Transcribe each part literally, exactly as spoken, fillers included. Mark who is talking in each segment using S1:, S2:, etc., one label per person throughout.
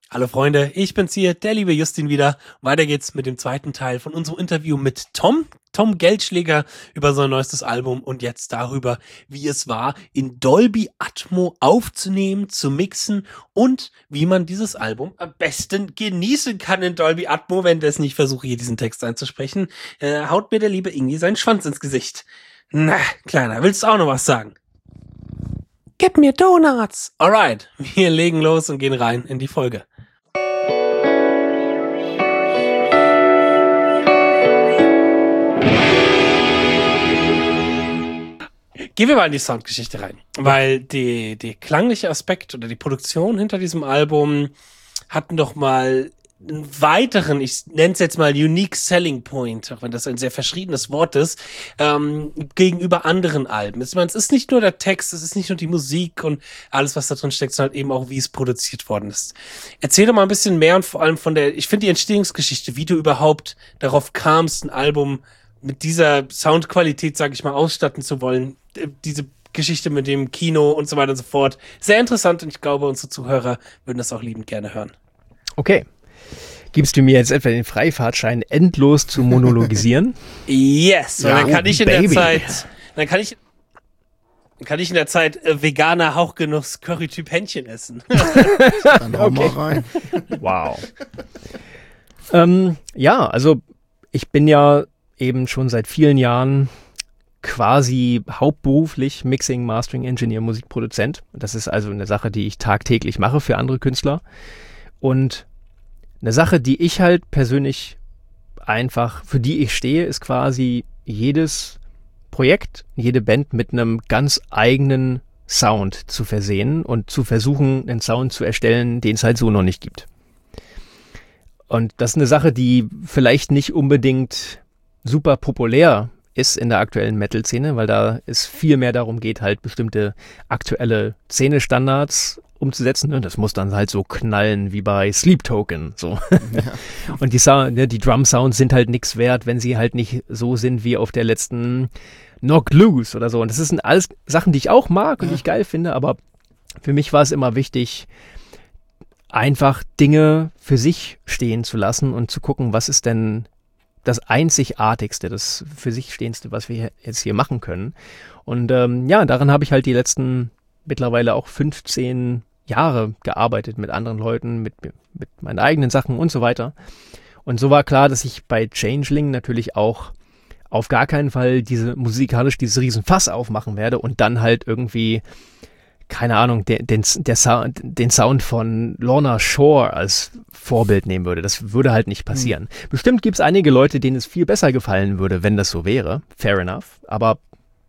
S1: Hallo Freunde, ich bin's hier, der liebe Justin wieder. Weiter geht's mit dem zweiten Teil von unserem Interview mit Tom, Tom Geldschläger über sein neuestes Album und jetzt darüber, wie es war, in Dolby Atmo aufzunehmen, zu mixen und wie man dieses Album am besten genießen kann in Dolby Atmo, wenn das nicht versuche, hier diesen Text einzusprechen. Äh, haut mir der liebe Ingi seinen Schwanz ins Gesicht. Na, Kleiner, willst du auch noch was sagen? Gib mir Donuts! Alright, wir legen los und gehen rein in die Folge. Gehen wir mal in die Soundgeschichte rein, weil die, die klangliche Aspekt oder die Produktion hinter diesem Album hatten doch mal einen weiteren, ich nenne es jetzt mal Unique Selling Point, auch wenn das ein sehr verschriebenes Wort ist, ähm, gegenüber anderen Alben. Ich meine, es ist nicht nur der Text, es ist nicht nur die Musik und alles, was da drin steckt, sondern eben auch, wie es produziert worden ist. Erzähl doch mal ein bisschen mehr und vor allem von der, ich finde die Entstehungsgeschichte, wie du überhaupt darauf kamst, ein Album mit dieser Soundqualität, sage ich mal, ausstatten zu wollen. Diese Geschichte mit dem Kino und so weiter und so fort. Sehr interessant und ich glaube, unsere Zuhörer würden das auch liebend gerne hören.
S2: Okay. Gibst du mir jetzt etwa den Freifahrtschein, endlos zu monologisieren?
S1: Yes, weil
S2: ja,
S1: dann kann ich in
S2: Baby.
S1: der Zeit, dann kann ich, dann kann ich in der Zeit äh, veganer Hauchgenuss Currytyp Hähnchen essen.
S3: Dann hau okay. mal rein.
S2: Wow. ähm, ja, also ich bin ja eben schon seit vielen Jahren quasi hauptberuflich Mixing, Mastering, Engineer, Musikproduzent. Das ist also eine Sache, die ich tagtäglich mache für andere Künstler. Und eine Sache, die ich halt persönlich einfach, für die ich stehe, ist quasi jedes Projekt, jede Band mit einem ganz eigenen Sound zu versehen und zu versuchen, einen Sound zu erstellen, den es halt so noch nicht gibt. Und das ist eine Sache, die vielleicht nicht unbedingt super populär ist in der aktuellen Metal-Szene, weil da es viel mehr darum geht, halt bestimmte aktuelle Szenestandards umzusetzen. Und das muss dann halt so knallen wie bei Sleep Token. So. Ja. Und die, Sound, ne, die Drum-Sounds sind halt nichts wert, wenn sie halt nicht so sind wie auf der letzten Knocked Loose oder so. Und das sind alles Sachen, die ich auch mag und die ich geil finde, aber für mich war es immer wichtig, einfach Dinge für sich stehen zu lassen und zu gucken, was ist denn das Einzigartigste, das für sich Stehendste, was wir jetzt hier machen können. Und ähm, ja, daran habe ich halt die letzten mittlerweile auch fünfzehn Jahre gearbeitet mit anderen Leuten, mit, mit meinen eigenen Sachen und so weiter. Und so war klar, dass ich bei Changeling natürlich auch auf gar keinen Fall diese musikalisch dieses Riesenfass aufmachen werde und dann halt irgendwie, keine Ahnung, den, den, der Sound, den Sound von Lorna Shore als Vorbild nehmen würde. Das würde halt nicht passieren. Hm. Bestimmt gibt es einige Leute, denen es viel besser gefallen würde, wenn das so wäre. Fair enough. Aber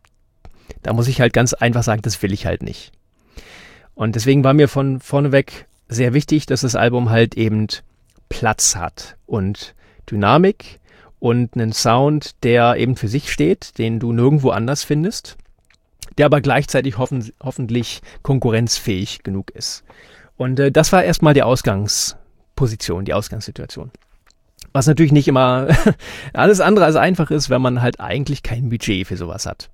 S2: da muss ich halt ganz einfach sagen, das will ich halt nicht. Und deswegen war mir von vorneweg sehr wichtig, dass das Album halt eben Platz hat und Dynamik und einen Sound, der eben für sich steht, den du nirgendwo anders findest, der aber gleichzeitig hoffen, hoffentlich konkurrenzfähig genug ist. Und äh, das war erstmal die Ausgangsposition, die Ausgangssituation. Was natürlich nicht immer alles andere als einfach ist, wenn man halt eigentlich kein Budget für sowas hat.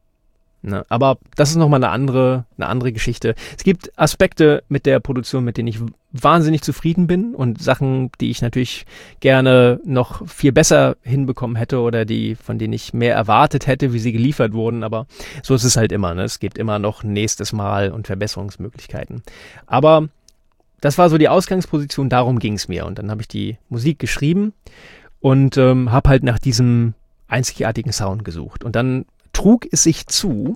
S2: Ne? Aber das ist nochmal eine andere, eine andere Geschichte. Es gibt Aspekte mit der Produktion, mit denen ich wahnsinnig zufrieden bin und Sachen, die ich natürlich gerne noch viel besser hinbekommen hätte oder die, von denen ich mehr erwartet hätte, wie sie geliefert wurden. Aber so ist es halt immer. Ne? Es gibt immer noch nächstes Mal und Verbesserungsmöglichkeiten. Aber das war so die Ausgangsposition, darum ging es mir. Und dann habe ich die Musik geschrieben und ähm, habe halt nach diesem einzigartigen Sound gesucht. Und dann trug es sich zu,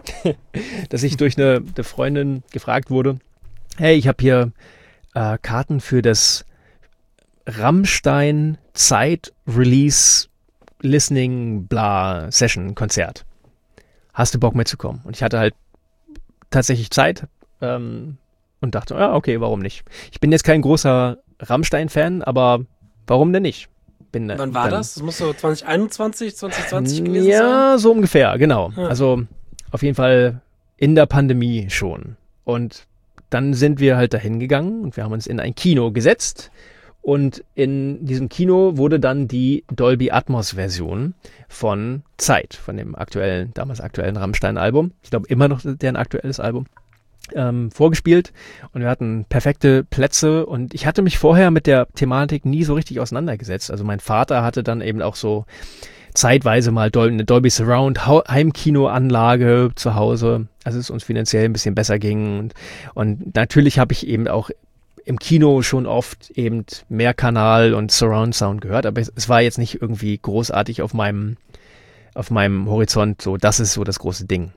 S2: dass ich durch eine, eine Freundin gefragt wurde, hey, ich habe hier äh, Karten für das Rammstein Zeit Release Listening Bla Session Konzert. Hast du Bock mitzukommen? Und ich hatte halt tatsächlich Zeit ähm, und dachte, ja, okay, warum nicht? Ich bin jetzt kein großer Rammstein-Fan, aber warum denn nicht? Bin,
S1: Wann war
S2: dann,
S1: das? Das muss so zwanzig einundzwanzig, zwanzig zwanzig gewesen
S2: ja,
S1: sein?
S2: Ja, so ungefähr, genau.
S1: Ja.
S2: Also auf jeden Fall in der Pandemie schon. Und dann sind wir halt dahin gegangen und wir haben uns in ein Kino gesetzt. Und in diesem Kino wurde dann die Dolby Atmos Version von Zeit, von dem aktuellen, damals aktuellen Rammstein-Album. Ich glaube immer noch deren aktuelles Album. ähm, vorgespielt und wir hatten perfekte Plätze und ich hatte mich vorher mit der Thematik nie so richtig auseinandergesetzt. Also mein Vater hatte dann eben auch so zeitweise mal Dol- eine Dolby Surround Hau- Heimkinoanlage zu Hause, als es uns finanziell ein bisschen besser ging und, und natürlich habe ich eben auch im Kino schon oft eben Mehrkanal und Surround Sound gehört, aber es, es war jetzt nicht irgendwie großartig auf meinem auf meinem Horizont so, das ist so das große Ding.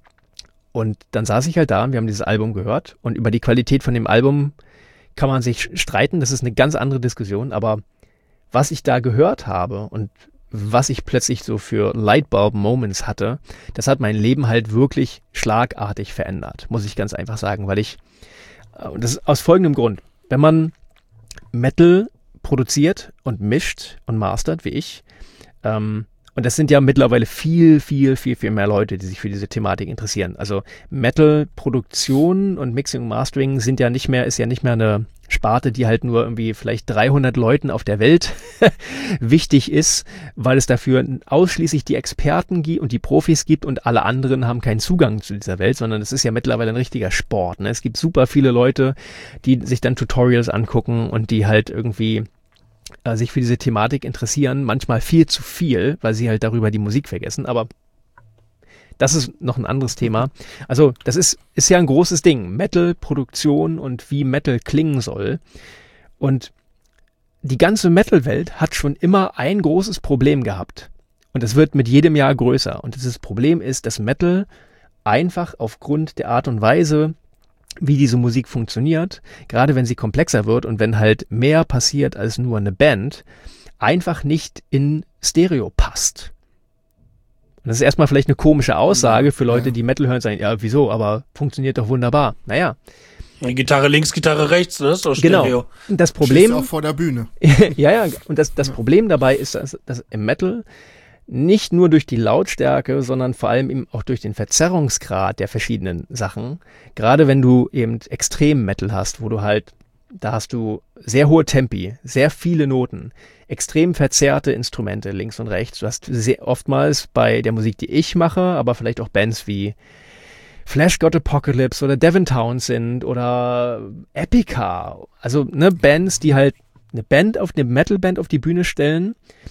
S2: Und dann saß ich halt da und wir haben dieses Album gehört und über die Qualität von dem Album kann man sich streiten, das ist eine ganz andere Diskussion, aber was ich da gehört habe und was ich plötzlich so für Lightbulb-Moments hatte, das hat mein Leben halt wirklich schlagartig verändert, muss ich ganz einfach sagen, weil ich, und das ist aus folgendem Grund, wenn man Metal produziert und mischt und mastert, wie ich, ähm, und das sind ja mittlerweile viel, viel, viel, viel mehr Leute, die sich für diese Thematik interessieren. Also Metal-Produktion und Mixing und Mastering sind ja nicht mehr, ist ja nicht mehr eine Sparte, die halt nur irgendwie vielleicht dreihundert Leuten auf der Welt wichtig ist, weil es dafür ausschließlich die Experten gibt und die Profis gibt und alle anderen haben keinen Zugang zu dieser Welt, sondern es ist ja mittlerweile ein richtiger Sport. Ne? Es gibt super viele Leute, die sich dann Tutorials angucken und die halt irgendwie äh, sich für diese Thematik interessieren, manchmal viel zu viel, weil sie halt darüber die Musik vergessen, aber das ist noch ein anderes Thema. Also das ist, ist ja ein großes Ding. Metal-Produktion und wie Metal klingen soll. Und die ganze Metal-Welt hat schon immer ein großes Problem gehabt. Und es wird mit jedem Jahr größer. Und dieses Problem ist, dass Metal einfach aufgrund der Art und Weise, wie diese Musik funktioniert, gerade wenn sie komplexer wird und wenn halt mehr passiert als nur eine Band, einfach nicht in Stereo passt. Und das ist erstmal vielleicht eine komische Aussage für Leute,
S3: ja.
S2: die Metal hören und sagen, ja, wieso, aber funktioniert doch wunderbar. Naja.
S1: Gitarre links, Gitarre rechts, ne? So
S2: Genau.
S1: Stereo.
S2: Das Problem.
S3: Stehst auch vor der Bühne.
S2: ja, ja. Und das, das Problem dabei ist, dass, dass im Metal nicht nur durch die Lautstärke, sondern vor allem eben auch durch den Verzerrungsgrad der verschiedenen Sachen, gerade wenn du eben Extrem-Metal hast, wo du halt, da hast du sehr hohe Tempi, sehr viele Noten, extrem verzerrte Instrumente links und rechts. Du hast sehr oftmals bei der Musik, die ich mache, aber vielleicht auch Bands wie Flash God Apocalypse oder Devin Townsend oder Epica. Also ne, Bands, die halt eine Band auf eine Metal-Band auf die Bühne stellen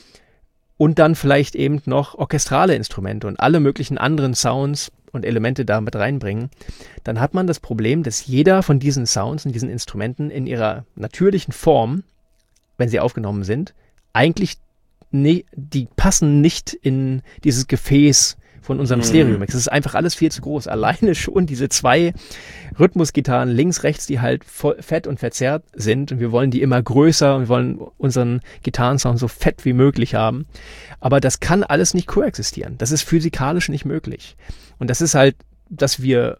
S2: und dann vielleicht eben noch orchestrale Instrumente und alle möglichen anderen Sounds und Elemente damit reinbringen, dann hat man das Problem, dass jeder von diesen Sounds und diesen Instrumenten in ihrer natürlichen Form, wenn sie aufgenommen sind, eigentlich ne, die passen nicht in dieses Gefäß von unserem
S1: Mhm.
S2: Stereo-Mix. Das ist einfach alles viel zu groß. Alleine schon diese zwei Rhythmusgitarren links, rechts, die halt voll fett und verzerrt sind und wir wollen die immer größer und wir wollen unseren Gitarrensound so fett wie möglich haben. Aber das kann alles nicht koexistieren. Das ist physikalisch nicht möglich. Und das ist halt, dass wir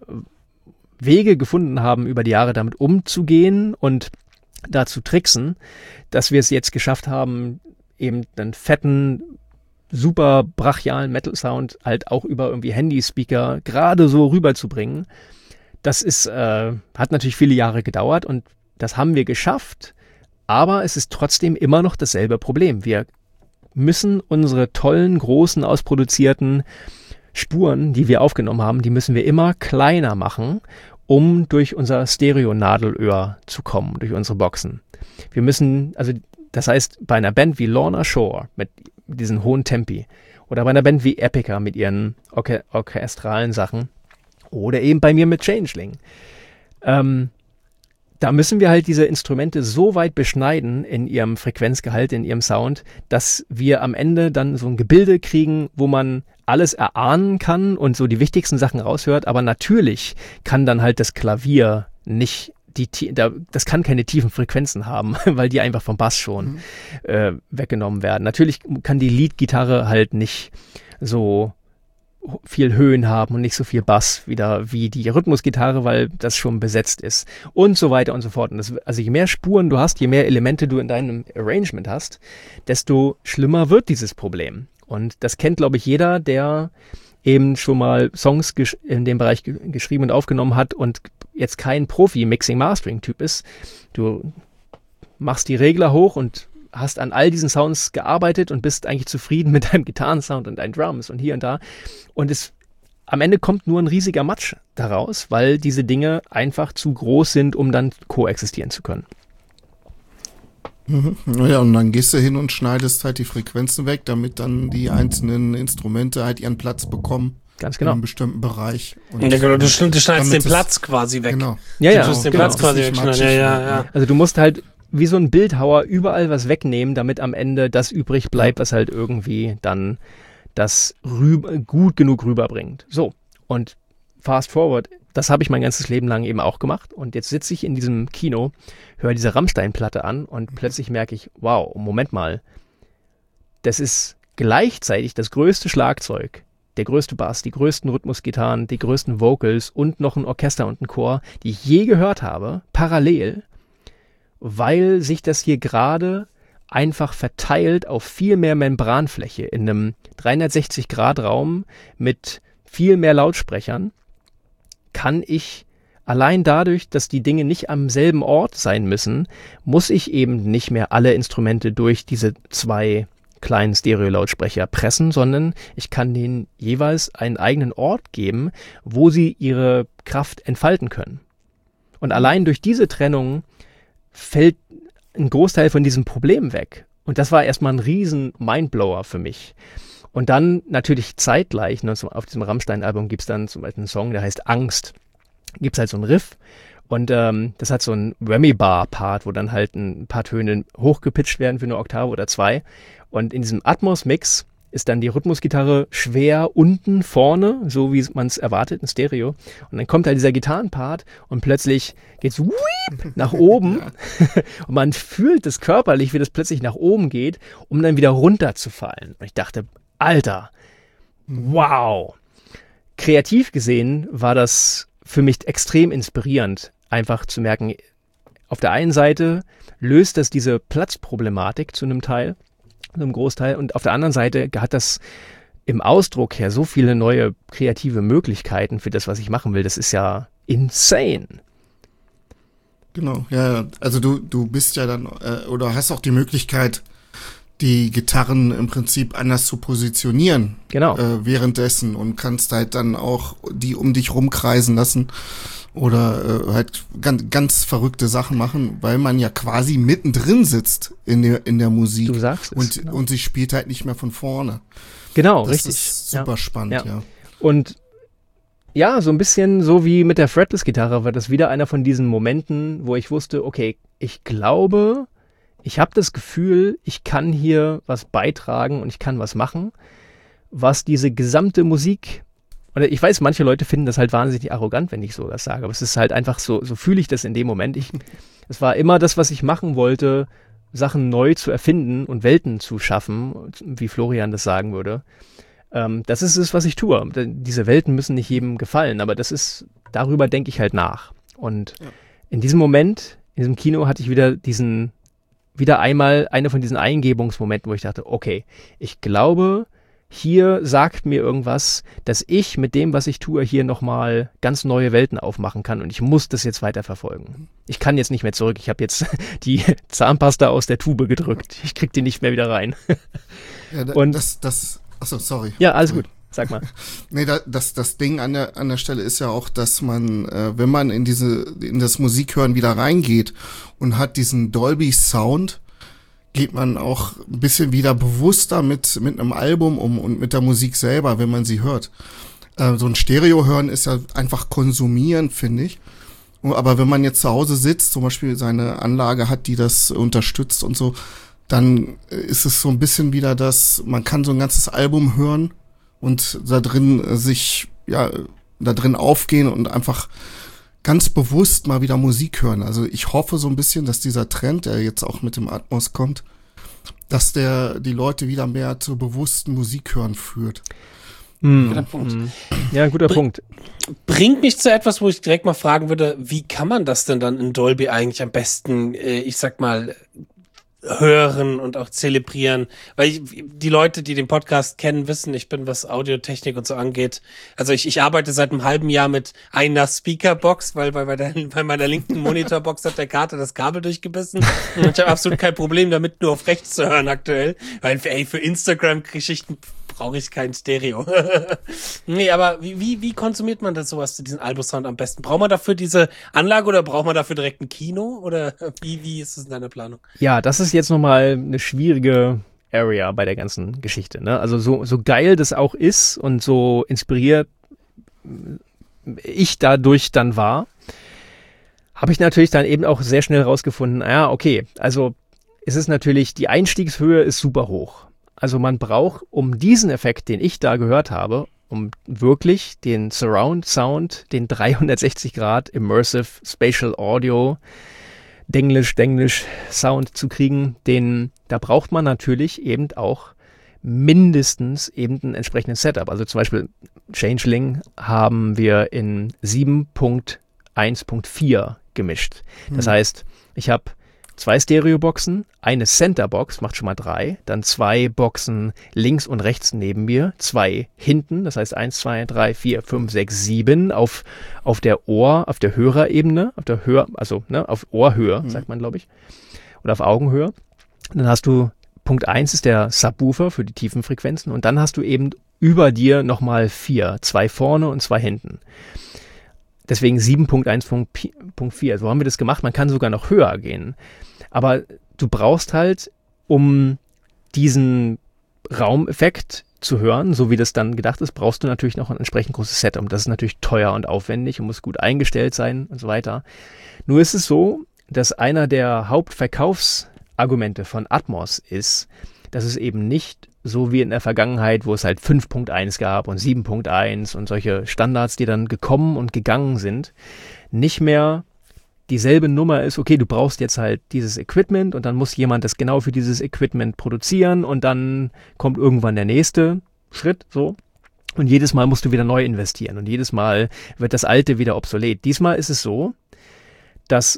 S2: Wege gefunden haben, über die Jahre damit umzugehen und da zu tricksen, dass wir es jetzt geschafft haben, eben einen fetten, super brachialen Metal-Sound halt auch über irgendwie Handyspeaker gerade so rüberzubringen. Das ist, äh, hat natürlich viele Jahre gedauert und das haben wir geschafft, aber es ist trotzdem immer noch dasselbe Problem. Wir müssen unsere tollen, großen, ausproduzierten Spuren, die wir aufgenommen haben, die müssen wir immer kleiner machen, um durch unser Stereo-Nadelöhr zu kommen, durch unsere Boxen. Wir müssen, also das heißt, bei einer Band wie Lorna Shore mit diesen hohen Tempi oder bei einer Band wie Epica mit ihren orche- orchestralen Sachen oder eben bei mir mit Changeling, ähm, da müssen wir halt diese Instrumente so weit beschneiden in ihrem Frequenzgehalt, in ihrem Sound, dass wir am Ende dann so ein Gebilde kriegen, wo man alles erahnen kann und so die wichtigsten Sachen raushört, aber natürlich kann dann halt das Klavier nicht die, da, das kann keine tiefen Frequenzen haben, weil die einfach vom Bass schon mhm. äh, weggenommen werden. Natürlich kann die Lead-Gitarre halt nicht so viel Höhen haben und nicht so viel Bass wieder wie die Rhythmusgitarre, weil das schon besetzt ist und so weiter und so fort. Und das, also je mehr Spuren du hast, je mehr Elemente du in deinem Arrangement hast, desto schlimmer wird dieses Problem. Und das kennt, glaube ich, jeder, der eben schon mal Songs gesch- in dem Bereich ge- geschrieben und aufgenommen hat und jetzt kein Profi-Mixing-Mastering-Typ ist. Du machst die Regler hoch und hast an all diesen Sounds gearbeitet und bist eigentlich zufrieden mit deinem Gitarrensound und deinen Drums und hier und da. Und es am Ende kommt nur ein riesiger Matsch daraus, weil diese Dinge einfach zu groß sind, um dann koexistieren zu können.
S3: Mhm. Ja, und dann gehst du hin und schneidest halt die Frequenzen weg, damit dann die einzelnen Instrumente halt ihren Platz bekommen.
S2: Ganz genau.
S3: In einem bestimmten Bereich. Und
S1: ja, genau, du, du schneidest den Platz quasi weg.
S3: Genau.
S2: Ja, ja.
S1: Du musst den
S2: genau.
S1: Platz quasi wegschneiden. Ja, ja, ja.
S2: Also du musst halt wie so ein Bildhauer überall was wegnehmen, damit am Ende das übrig bleibt, was halt irgendwie dann das rüber, gut genug rüberbringt. So, und fast forward, das habe ich mein ganzes Leben lang eben auch gemacht. Und jetzt sitze ich in diesem Kino, höre diese Rammstein-Platte an und plötzlich merke ich, wow, Moment mal, das ist gleichzeitig das größte Schlagzeug, der größte Bass, die größten Rhythmusgitarren, die größten Vocals und noch ein Orchester und ein Chor, die ich je gehört habe, parallel, weil sich das hier gerade einfach verteilt auf viel mehr Membranfläche in einem dreihundertsechzig Grad Raum mit viel mehr Lautsprechern, kann ich allein dadurch, dass die Dinge nicht am selben Ort sein müssen, muss ich eben nicht mehr alle Instrumente durch diese zwei kleinen Stereo-Lautsprecher pressen, sondern ich kann denen jeweils einen eigenen Ort geben, wo sie ihre Kraft entfalten können. Und allein durch diese Trennung fällt ein Großteil von diesem Problem weg. Und das war erstmal ein riesen Mindblower für mich. Und dann natürlich zeitgleich, ne, auf diesem Rammstein-Album gibt es dann zum Beispiel einen Song, der heißt Angst. Gibt es halt so einen Riff und ähm, das hat so einen Remy-Bar-Part, wo dann halt ein paar Töne hochgepitcht werden für eine Oktave oder zwei. Und in diesem Atmos-Mix ist dann die Rhythmusgitarre schwer unten vorne, so wie man es erwartet, in Stereo. Und dann kommt halt dieser Gitarrenpart und plötzlich geht's weep nach oben. Und man fühlt es körperlich, wie das plötzlich nach oben geht, um dann wieder runterzufallen. Und ich dachte, Alter, wow. Kreativ gesehen war das für mich extrem inspirierend, einfach zu merken, auf der einen Seite löst das diese Platzproblematik zu einem Teil, zu einem Großteil, und auf der anderen Seite hat das im Ausdruck her so viele neue kreative Möglichkeiten für das, was ich machen will. Das ist ja insane.
S3: Genau, ja, also du, du bist ja dann, äh, oder hast auch die Möglichkeit, die Gitarren im Prinzip anders zu positionieren.
S2: Genau.
S3: Äh, währenddessen und kannst halt dann auch die um dich rumkreisen lassen oder äh, halt ganz, ganz verrückte Sachen machen, weil man ja quasi mittendrin sitzt in der, in der Musik.
S2: Du sagst es.
S3: Und,
S2: genau.
S3: und sie spielt halt nicht mehr von vorne.
S2: Genau,
S3: das
S2: richtig.
S3: Das ist super
S2: ja.
S3: spannend,
S2: ja.
S3: ja.
S2: Und ja, so ein bisschen so wie mit der Fretless-Gitarre war das wieder einer von diesen Momenten, wo ich wusste, okay, ich glaube, ich habe das Gefühl, ich kann hier was beitragen und ich kann was machen, was diese gesamte Musik, oder ich weiß, manche Leute finden das halt wahnsinnig arrogant, wenn ich so das sage, aber es ist halt einfach so, so fühle ich das in dem Moment. Ich, es war immer das, was ich machen wollte, Sachen neu zu erfinden und Welten zu schaffen, wie Florian das sagen würde. Ähm, das ist es, was ich tue. Diese Welten müssen nicht jedem gefallen, aber das ist, darüber denke ich halt nach. Und ja. in diesem Moment, in diesem Kino hatte ich wieder diesen wieder einmal eine von diesen Eingebungsmomenten, wo ich dachte, okay, ich glaube, hier sagt mir irgendwas, dass ich mit dem, was ich tue, hier nochmal ganz neue Welten aufmachen kann und ich muss das jetzt weiter verfolgen. Ich kann jetzt nicht mehr zurück, ich habe jetzt die Zahnpasta aus der Tube gedrückt, ich krieg die nicht mehr wieder rein.
S3: Ja, da,
S2: und
S3: das, das, achso, sorry.
S2: Ja, alles
S3: sorry.
S2: gut. Sag mal.
S3: Nee, da, das, das Ding an der, an der Stelle ist ja auch, dass man, äh, wenn man in diese, in das Musikhören wieder reingeht und hat diesen Dolby Sound, geht man auch ein bisschen wieder bewusster mit, mit einem Album um und mit der Musik selber, wenn man sie hört. Äh, so ein Stereo hören ist ja einfach konsumieren, finde ich. Aber wenn man jetzt zu Hause sitzt, zum Beispiel seine Anlage hat, die das unterstützt und so, dann ist es so ein bisschen wieder das, man kann so ein ganzes Album hören und da drin sich, ja, da drin aufgehen und einfach ganz bewusst mal wieder Musik hören. Also ich hoffe so ein bisschen, dass dieser Trend, der jetzt auch mit dem Atmos kommt, dass der die Leute wieder mehr zu bewussten Musik hören führt.
S2: Mm. Guter Punkt. Ja, guter Br- Punkt.
S1: Bringt mich zu etwas, wo ich direkt mal fragen würde, wie kann man das denn dann in Dolby eigentlich am besten, äh, ich sag mal, hören und auch zelebrieren, weil ich, die Leute, die den Podcast kennen, wissen, ich bin, was Audiotechnik und so angeht, also ich, ich arbeite seit einem halben Jahr mit einer Speakerbox, weil bei, bei, der, bei meiner linken Monitorbox hat der Kater das Kabel durchgebissen und ich habe absolut kein Problem damit, nur auf rechts zu hören aktuell, weil ey, für Instagram-Geschichten brauche ich kein Stereo. Nee, aber wie, wie, wie konsumiert man das sowas, diesen Albo-Sound am besten? Braucht man dafür diese Anlage oder braucht man dafür direkt ein Kino? Oder wie, wie ist es in deiner Planung?
S2: Ja, das ist jetzt nochmal eine schwierige Area bei der ganzen Geschichte. Ne? Also so, so geil das auch ist und so inspiriert ich dadurch dann war, habe ich natürlich dann eben auch sehr schnell rausgefunden, ja, okay, also es ist natürlich, die Einstiegshöhe ist super hoch. Also man braucht, um diesen Effekt, den ich da gehört habe, um wirklich den Surround Sound, den dreihundertsechzig Grad Immersive Spatial Audio, Denglisch, Denglisch Sound zu kriegen, den, da braucht man natürlich eben auch mindestens eben ein entsprechendes Setup. Also zum Beispiel Changeling haben wir in sieben Punkt eins Punkt vier gemischt. Das hm. heißt, ich habe zwei Stereoboxen, eine Centerbox, macht schon mal drei, dann zwei Boxen links und rechts neben mir, zwei hinten, das heißt eins, zwei, drei, vier, fünf, sechs, sieben auf, auf der Ohr, auf der Hörerebene, auf der Hör, also ne, auf Ohrhöhe, mhm. sagt man, glaube ich, oder auf Augenhöhe. Und dann hast du, Punkt eins ist der Subwoofer für die tiefen Frequenzen und dann hast du eben über dir nochmal vier, zwei vorne und zwei hinten. Deswegen sieben Punkt eins Punkt vier. So haben wir das gemacht. Man kann sogar noch höher gehen. Aber du brauchst halt, um diesen Raumeffekt zu hören, so wie das dann gedacht ist, brauchst du natürlich noch ein entsprechend großes Setup. Und das ist natürlich teuer und aufwendig und muss gut eingestellt sein und so weiter. Nur ist es so, dass einer der Hauptverkaufsargumente von Atmos ist, dass es eben nicht so wie in der Vergangenheit, wo es halt fünf Punkt eins gab und sieben Punkt eins und solche Standards, die dann gekommen und gegangen sind, nicht mehr dieselbe Nummer ist, okay, du brauchst jetzt halt dieses Equipment und dann muss jemand das genau für dieses Equipment produzieren und dann kommt irgendwann der nächste Schritt, so. Und jedes Mal musst du wieder neu investieren und jedes Mal wird das Alte wieder obsolet. Diesmal ist es so, dass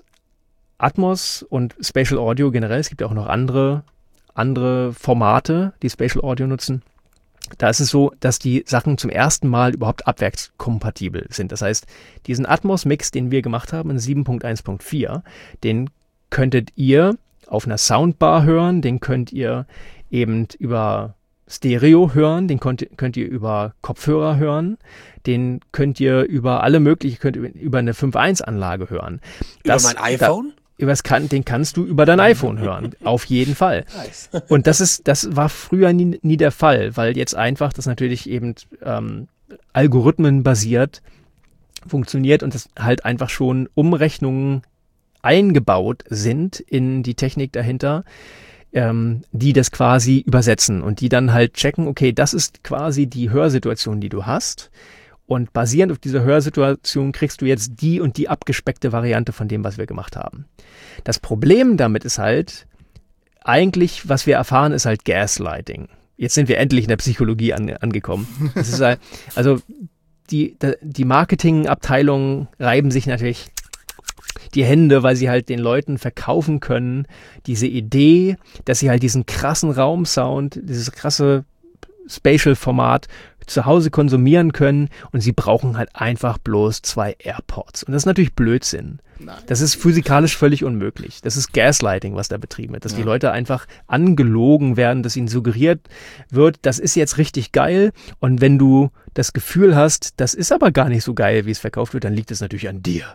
S2: Atmos und Spatial Audio generell, es gibt ja auch noch andere andere Formate, die Spatial Audio nutzen, da ist es so, dass die Sachen zum ersten Mal überhaupt abwärtskompatibel sind. Das heißt, diesen Atmos-Mix, den wir gemacht haben in sieben Punkt eins Punkt vier, den könntet ihr auf einer Soundbar hören, den könnt ihr eben über Stereo hören, den könnt, könnt ihr über Kopfhörer hören, den könnt ihr über alle möglichen, könnt ihr über eine fünf Punkt eins Anlage hören.
S1: Das, über mein iPhone?
S2: Da, Übers kann, den kannst du über dein iPhone hören, auf jeden Fall.
S1: Nice.
S2: Und das ist, das war früher nie, nie der Fall, weil jetzt einfach das natürlich eben ähm, algorithmenbasiert funktioniert und das halt einfach schon Umrechnungen eingebaut sind in die Technik dahinter, ähm, die das quasi übersetzen und die dann halt checken, okay, das ist quasi die Hörsituation, die du hast. Und basierend auf dieser Hörsituation kriegst du jetzt die und die abgespeckte Variante von dem, was wir gemacht haben. Das Problem damit ist halt, eigentlich, was wir erfahren, ist halt Gaslighting. Jetzt sind wir endlich in der Psychologie an, angekommen. Das ist halt, also die, die Marketingabteilungen reiben sich natürlich die Hände, weil sie halt den Leuten verkaufen können, diese Idee, dass sie halt diesen krassen Raumsound, dieses krasse Spatial-Format zu Hause konsumieren können und sie brauchen halt einfach bloß zwei AirPods. Und das ist natürlich Blödsinn. Nein. Das ist physikalisch völlig unmöglich. Das ist Gaslighting, was da betrieben wird. Dass ja. die Leute einfach angelogen werden, dass ihnen suggeriert wird, das ist jetzt richtig geil. Und wenn du das Gefühl hast, das ist aber gar nicht so geil, wie es verkauft wird, dann liegt es natürlich an dir.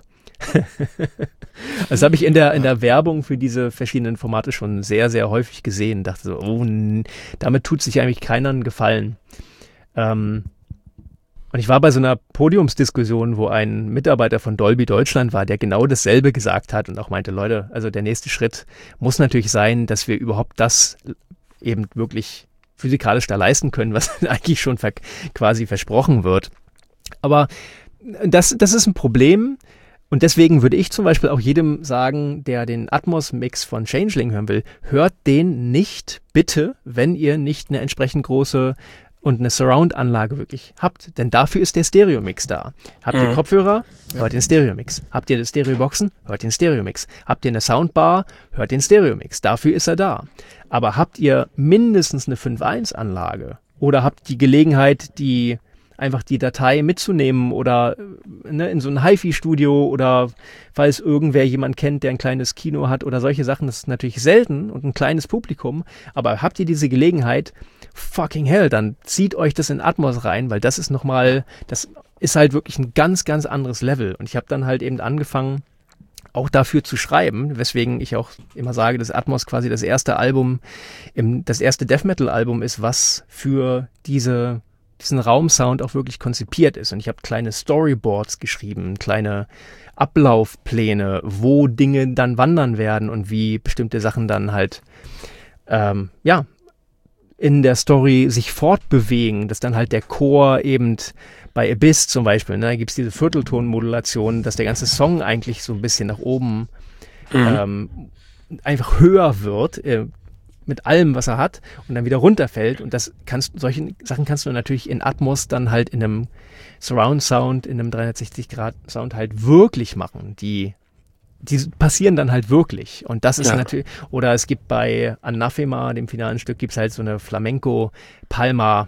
S2: Das habe ich in der, in der Werbung für diese verschiedenen Formate schon sehr, sehr häufig gesehen. Dachte so, oh, damit tut sich eigentlich keiner einen Gefallen. Ähm, und ich war bei so einer Podiumsdiskussion, wo ein Mitarbeiter von Dolby Deutschland war, der genau dasselbe gesagt hat und auch meinte, Leute, also der nächste Schritt muss natürlich sein, dass wir überhaupt das eben wirklich physikalisch da leisten können, was eigentlich schon ver- quasi versprochen wird. Aber das, das ist ein Problem. Und deswegen würde ich zum Beispiel auch jedem sagen, der den Atmos-Mix von Changeling hören will, hört den nicht bitte, wenn ihr nicht eine entsprechend große und eine Surround-Anlage wirklich habt. Denn dafür ist der Stereo-Mix da. Habt ihr mhm. Kopfhörer? Hört den Stereo-Mix. Habt ihr Stereo-Boxen? Hört den Stereo-Mix. Habt ihr eine Soundbar? Hört den Stereo-Mix. Dafür ist er da. Aber habt ihr mindestens eine fünf Punkt eins Anlage oder habt die Gelegenheit, die einfach die Datei mitzunehmen oder ne, in so ein Hi-Fi-Studio oder falls irgendwer jemand kennt, der ein kleines Kino hat oder solche Sachen. Das ist natürlich selten und ein kleines Publikum, aber habt ihr diese Gelegenheit, fucking hell, dann zieht euch das in Atmos rein, weil das ist nochmal, das ist halt wirklich ein ganz, ganz anderes Level. Und ich habe dann halt eben angefangen, auch dafür zu schreiben, weswegen ich auch immer sage, dass Atmos quasi das erste Album, im, das erste Death Metal Album ist, was für diese, diesen Raumsound auch wirklich konzipiert ist. Und ich habe kleine Storyboards geschrieben, kleine Ablaufpläne, wo Dinge dann wandern werden und wie bestimmte Sachen dann halt, ähm, ja, in der Story sich fortbewegen, dass dann halt der Chor eben bei Abyss zum Beispiel, ne, da gibt es diese Vierteltonmodulation, dass der ganze Song eigentlich so ein bisschen nach oben mhm. ähm, einfach höher wird, äh, mit allem, was er hat, und dann wieder runterfällt. Und das kannst, solche Sachen kannst du natürlich in Atmos dann halt in einem Surround Sound, in einem dreihundertsechzig Grad Sound halt wirklich machen. Die Die passieren dann halt wirklich. Und das ist ja. natürlich, oder es gibt bei Anathema, dem finalen Stück, gibt es halt so eine Flamenco-Palma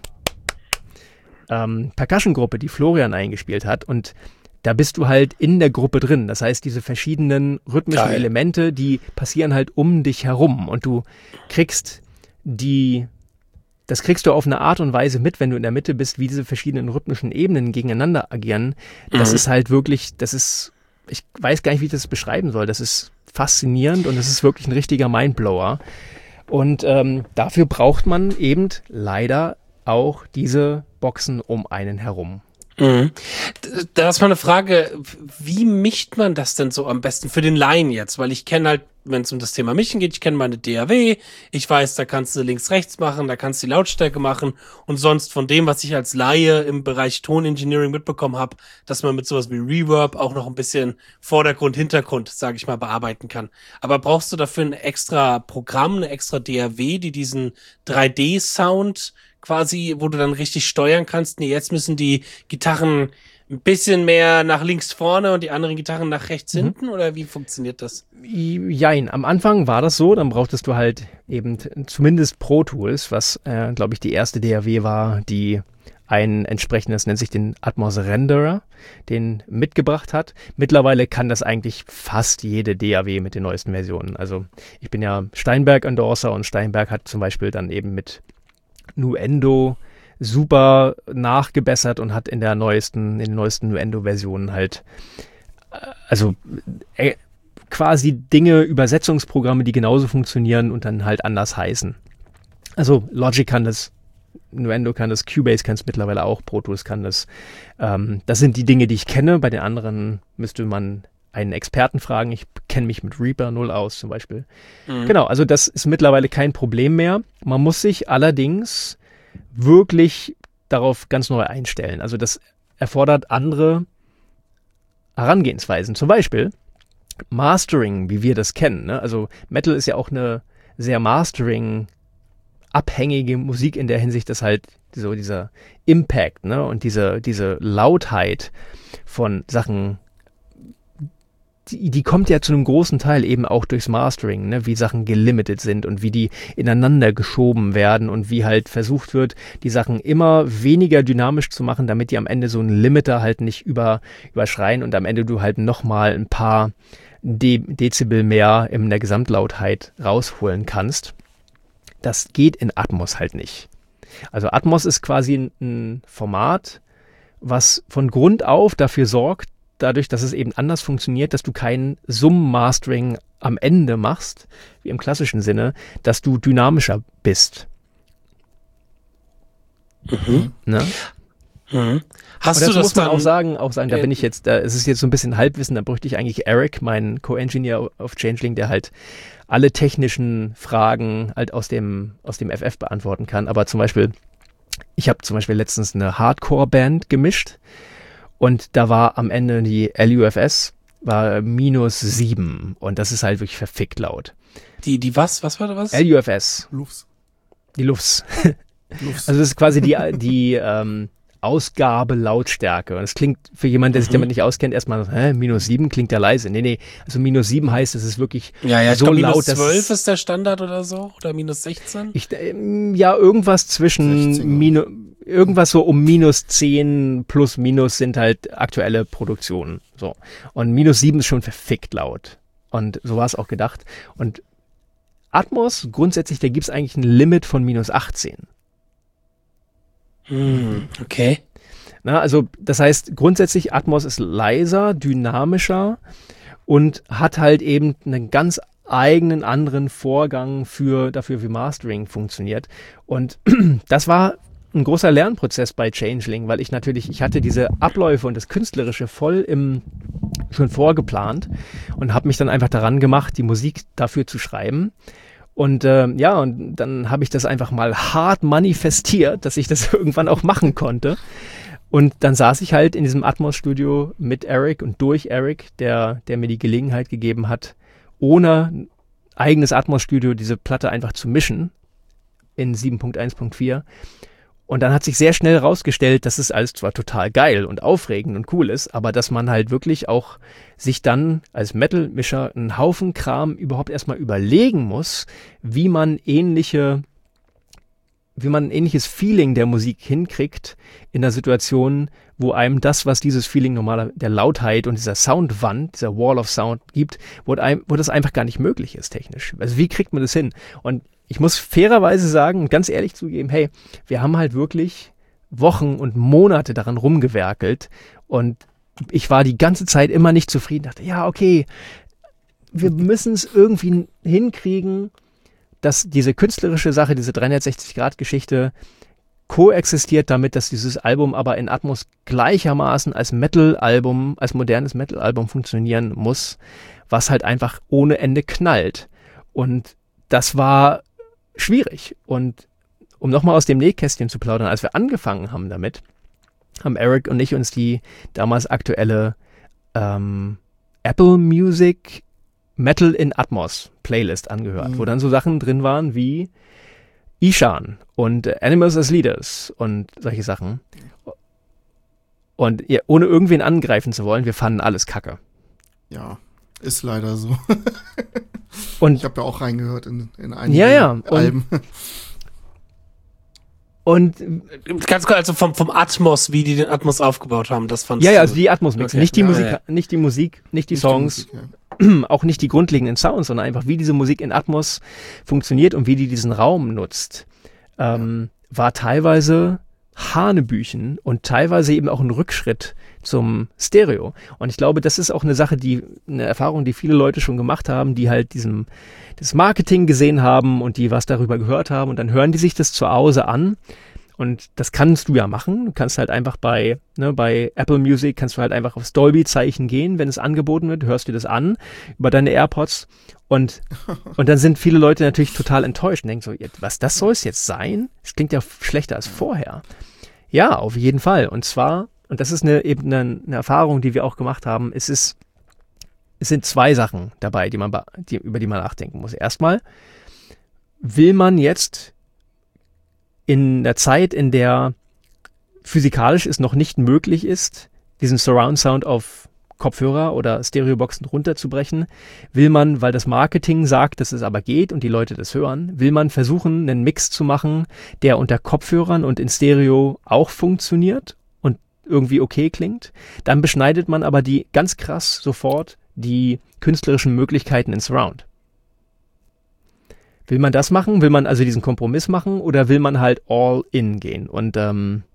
S2: ähm, Percussion-Gruppe, die Florian eingespielt hat. Und da bist du halt in der Gruppe drin. Das heißt, diese verschiedenen rhythmischen Geil. Elemente, die passieren halt um dich herum. Und du kriegst die, das kriegst du auf eine Art und Weise mit, wenn du in der Mitte bist, wie diese verschiedenen rhythmischen Ebenen gegeneinander agieren. Das mhm. ist halt wirklich, das ist, ich weiß gar nicht, wie ich das beschreiben soll. Das ist faszinierend und das ist wirklich ein richtiger Mindblower. Und ähm, dafür braucht man eben leider auch diese Boxen um einen herum.
S1: Mhm. Da ist mal eine Frage, wie mischt man das denn so am besten für den Laien jetzt? Weil ich kenne halt, wenn es um das Thema Mischen geht, ich kenne meine D A W, ich weiß, da kannst du links, rechts machen, da kannst du die Lautstärke machen und sonst von dem, was ich als Laie im Bereich Tonengineering mitbekommen habe, dass man mit sowas wie Reverb auch noch ein bisschen Vordergrund, Hintergrund, sage ich mal, bearbeiten kann. Aber brauchst du dafür ein extra Programm, eine extra D A W, die diesen drei D-Sound quasi, wo du dann richtig steuern kannst? Nee, jetzt müssen die Gitarren ein bisschen mehr nach links vorne und die anderen Gitarren nach rechts mhm. hinten, oder wie funktioniert das?
S2: Jein, am Anfang war das so, dann brauchtest du halt eben zumindest Pro Tools, was, äh, glaube ich, die erste D A W war, die ein entsprechendes, nennt sich den Atmos Renderer, den mitgebracht hat. Mittlerweile kann das eigentlich fast jede D A W mit den neuesten Versionen. Also ich bin ja Steinberg-Endorser und Steinberg hat zum Beispiel dann eben mit Nuendo super nachgebessert und hat in der neuesten, in den neuesten Nuendo-Versionen halt also äh, quasi Dinge, Übersetzungsprogramme, die genauso funktionieren und dann halt anders heißen. Also Logic kann das, Nuendo kann das, Cubase kann es mittlerweile auch, Pro Tools kann das. Ähm, das sind die Dinge, die ich kenne. Bei den anderen müsste man einen Experten fragen. Ich kenne mich mit Reaper null aus zum Beispiel. Mhm. Genau, also das ist mittlerweile kein Problem mehr. Man muss sich allerdings wirklich darauf ganz neu einstellen. Also das erfordert andere Herangehensweisen. Zum Beispiel Mastering, wie wir das kennen. Ne? Also Metal ist ja auch eine sehr Mastering-abhängige Musik in der Hinsicht, dass halt so dieser Impact, ne? Und diese, diese Lautheit von Sachen, Die, die kommt ja zu einem großen Teil eben auch durchs Mastering, ne? Wie Sachen gelimitet sind und wie die ineinander geschoben werden und wie halt versucht wird, die Sachen immer weniger dynamisch zu machen, damit die am Ende so einen Limiter halt nicht über, überschreien und am Ende du halt nochmal ein paar De- Dezibel mehr in der Gesamtlautheit rausholen kannst. Das geht in Atmos halt nicht. Also Atmos ist quasi ein, ein Format, was von Grund auf dafür sorgt, dadurch, dass es eben anders funktioniert, dass du kein Summen-Mastering am Ende machst, wie im klassischen Sinne, dass du dynamischer bist.
S1: Mhm.
S2: Ne?
S1: Mhm. Hast
S2: Und
S1: du das
S2: muss man
S1: dann
S2: auch sagen, auch sagen, da
S1: äh,
S2: bin ich jetzt, da ist es jetzt so ein bisschen Halbwissen, da bräuchte ich eigentlich Eric, meinen Co-Engineer auf Changeling, der halt alle technischen Fragen halt aus dem, aus dem F F beantworten kann. Aber zum Beispiel, ich habe zum Beispiel letztens eine Hardcore-Band gemischt. Und da war am Ende die L U F S, war minus sieben. Und das ist halt wirklich verfickt laut.
S1: Die, die was? Was war da was?
S2: L U F S.
S3: Lufs.
S2: Die Lufs.
S3: Lufs.
S2: Also das ist quasi die, die ähm, Ausgabelautstärke. Und es klingt für jemanden, der sich
S1: Mhm.
S2: damit nicht auskennt, erstmal, hä, minus sieben klingt ja leise. Nee, nee, also minus sieben heißt, es ist wirklich
S1: Ja, ja, ich
S2: so
S1: glaub,
S2: laut,
S1: minus
S2: dass
S1: zwölf ist der Standard oder so. Oder minus sechzehn.
S2: ich, ähm, ja, irgendwas zwischen
S3: sechzehn.
S2: Minu, irgendwas so um minus zehn plus minus sind halt aktuelle Produktionen. So. Und minus sieben ist schon verfickt laut. Und so war es auch gedacht. Und Atmos, grundsätzlich, da gibt es eigentlich ein Limit von minus achtzehn.
S1: Hm, okay.
S2: Na, also das heißt, grundsätzlich Atmos ist leiser, dynamischer und hat halt eben einen ganz eigenen anderen Vorgang für dafür, wie Mastering funktioniert. Und das war ein großer Lernprozess bei Changeling, weil ich natürlich, ich hatte diese Abläufe und das Künstlerische voll im schon vorgeplant und habe mich dann einfach daran gemacht, die Musik dafür zu schreiben. Und äh, ja, und dann habe ich das einfach mal hart manifestiert, dass ich das irgendwann auch machen konnte. Und dann saß ich halt in diesem Atmos-Studio mit Eric und durch Eric, der, der mir die Gelegenheit gegeben hat, ohne eigenes Atmos-Studio diese Platte einfach zu mischen in sieben Punkt eins Punkt vier. Und dann hat sich sehr schnell rausgestellt, dass es alles zwar total geil und aufregend und cool ist, aber dass man halt wirklich auch sich dann als Metal-Mischer einen Haufen Kram überhaupt erstmal überlegen muss, wie man ähnliche, wie man ein ähnliches Feeling der Musik hinkriegt in der Situation, wo einem das, was dieses Feeling normaler der Lautheit und dieser Soundwand, dieser Wall of Sound gibt, wo, einem, wo das einfach gar nicht möglich ist technisch. Also wie kriegt man das hin? Und ich muss fairerweise sagen und ganz ehrlich zugeben, hey, wir haben halt wirklich Wochen und Monate daran rumgewerkelt und ich war die ganze Zeit immer nicht zufrieden, dachte, ja, okay, wir müssen es irgendwie hinkriegen, dass diese künstlerische Sache, diese dreihundertsechzig-Grad-Geschichte koexistiert damit, dass dieses Album aber in Atmos gleichermaßen als Metal-Album, als modernes Metal-Album funktionieren muss, was halt einfach ohne Ende knallt. Und das war schwierig. Und um nochmal aus dem Nähkästchen zu plaudern, als wir angefangen haben damit, haben Eric und ich uns die damals aktuelle ähm, Apple Music Metal in Atmos Playlist angehört, mhm. wo dann so Sachen drin waren wie Ishan und äh, Animals as Leaders und solche Sachen. Und ja, ohne irgendwen angreifen zu wollen, wir fanden alles Kacke.
S3: Ja, ist leider so.
S2: Und
S3: ich habe ja auch reingehört in, in einige
S2: ja, ja.
S3: Alben.
S2: Und
S1: ganz kurz, also vom, vom Atmos, wie die den Atmos aufgebaut haben, das fand ich.
S2: Ja, ja, also die Atmos-Mix,
S1: okay.
S2: nicht die
S1: ja,
S2: Musik,
S1: ja.
S2: nicht die Musik, nicht die
S3: Nicht
S2: Songs,
S3: die Musik, ja.
S2: auch nicht die grundlegenden Sounds, sondern einfach, wie diese Musik in Atmos funktioniert und wie die diesen Raum nutzt, ähm, ja. war teilweise Hanebüchen und teilweise eben auch ein Rückschritt zum Stereo. Und ich glaube, das ist auch eine Sache, die, eine Erfahrung, die viele Leute schon gemacht haben, die halt diesem, das Marketing gesehen haben und die was darüber gehört haben und dann hören die sich das zu Hause an. Und das kannst du ja machen. Du kannst halt einfach bei, ne, bei Apple Music kannst du halt einfach aufs Dolby-Zeichen gehen, wenn es angeboten wird, hörst du das an über deine AirPods und, und dann sind viele Leute natürlich total enttäuscht und denken so, was, das soll es jetzt sein? Es klingt ja schlechter als vorher. Ja, auf jeden Fall. Und zwar, und das ist eine, eben eine, eine Erfahrung, die wir auch gemacht haben, es ist, es sind zwei Sachen dabei, die man, die, über die man nachdenken muss. Erstmal, will man jetzt in der Zeit, in der physikalisch es noch nicht möglich ist, diesen Surround Sound auf Kopfhörer oder Stereoboxen runterzubrechen, will man, weil das Marketing sagt, dass es aber geht und die Leute das hören, will man versuchen, einen Mix zu machen, der unter Kopfhörern und in Stereo auch funktioniert und irgendwie okay klingt. Dann beschneidet man aber die ganz krass sofort die künstlerischen Möglichkeiten in Surround. Will man das machen? Will man also diesen Kompromiss machen oder will man halt all in gehen? Und ähm,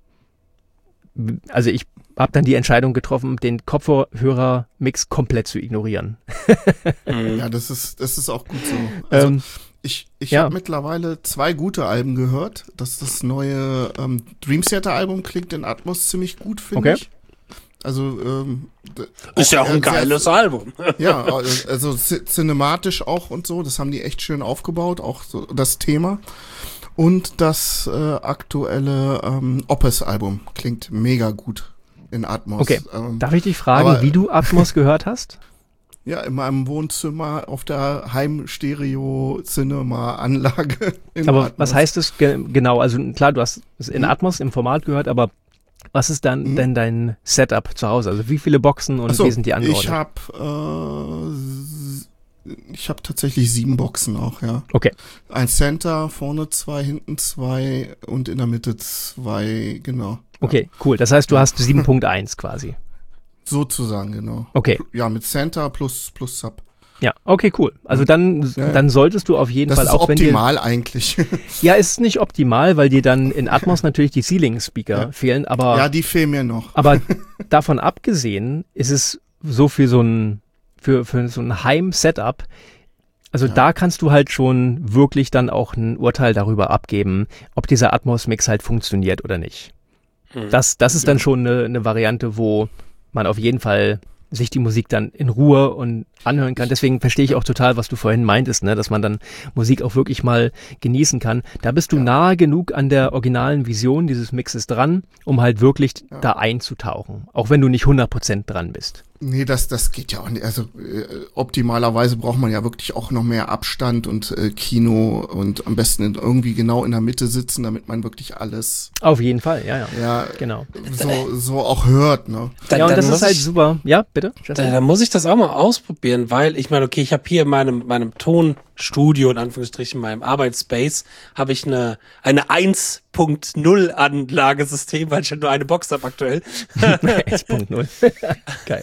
S2: also ich habe dann die Entscheidung getroffen, den Kopfhörer-Mix komplett zu ignorieren.
S3: Ja, das ist, das ist auch gut so. Also
S2: ähm,
S3: ich ich
S2: ja.
S3: habe mittlerweile zwei gute Alben gehört. Das das neue ähm, Dream Theater Album klingt in Atmos ziemlich gut, finde
S2: Okay.
S3: ich. Also ähm,
S1: Ist ja auch ein
S3: sehr-
S1: geiles Album.
S3: Ja, also ci- cinematisch auch und so, das haben die echt schön aufgebaut, auch so das Thema. Und das äh, aktuelle ähm, Opus-Album klingt mega gut in Atmos.
S2: Okay,
S3: Ähm,
S2: darf ich dich fragen,
S3: aber-
S2: wie du Atmos gehört hast?
S3: ja, in meinem Wohnzimmer auf der Heim-Stereo-Cinema-Anlage. in
S2: Aber
S3: Atmos.
S2: was heißt das ge- genau? Also klar, du hast es in
S3: Mhm.
S2: Atmos im Format gehört, aber was ist dann
S3: Mhm.
S2: denn dein Setup zu Hause? Also wie viele Boxen und
S3: Ach so,
S2: wie sind die angeordnet?
S3: Ich habe äh, s- ich habe tatsächlich sieben Boxen auch, ja.
S2: Okay.
S3: Ein Center, vorne zwei, hinten zwei und in der Mitte zwei, genau.
S2: Okay, cool. Das heißt, du hast sieben Punkt eins quasi.
S3: Sozusagen, genau.
S2: Okay.
S3: Ja, mit Center plus, plus Sub.
S2: Ja, okay, cool. Also dann,
S3: ja,
S2: dann solltest du auf jeden
S3: das
S2: Fall
S3: ist
S2: auch, wenn dir...
S3: optimal eigentlich.
S2: Ja, ist nicht optimal, weil dir dann in Atmos natürlich die Ceiling-Speaker
S3: ja.
S2: fehlen, aber...
S3: Ja, die fehlen mir noch.
S2: Aber davon abgesehen ist es so für so ein, für, für so ein Heim-Setup, also
S3: ja.
S2: da kannst du halt schon wirklich dann auch ein Urteil darüber abgeben, ob dieser Atmos-Mix halt funktioniert oder nicht.
S1: Hm.
S2: Das, das ist dann schon eine, eine Variante, wo man auf jeden Fall sich die Musik dann in Ruhe und anhören kann. Deswegen verstehe ich auch total, was du vorhin meintest, ne, dass man dann Musik auch wirklich mal genießen kann. Da bist du ja. nahe genug an der originalen Vision dieses Mixes dran, um halt wirklich ja. da einzutauchen. Auch wenn du nicht hundert Prozent dran bist.
S3: Nee, das, das geht ja auch nicht. Also äh, optimalerweise braucht man ja wirklich auch noch mehr Abstand und äh, Kino und am besten in, irgendwie genau in der Mitte sitzen, damit man wirklich alles.
S2: Auf jeden Fall, ja, ja.
S3: Ja,
S2: genau.
S3: So, so auch hört, ne?
S2: Dann, ja, und das ist halt ich, super. Ja, bitte.
S1: Da, da muss ich das auch mal ausprobieren, weil ich meine, okay, ich habe hier in meinem, meinem Tonstudio, in Anführungsstrichen, meinem Arbeitsspace, habe ich eine, eine eins Punkt null Anlagesystem, weil ich halt nur eine Box habe aktuell.
S2: eins Punkt null. Geil.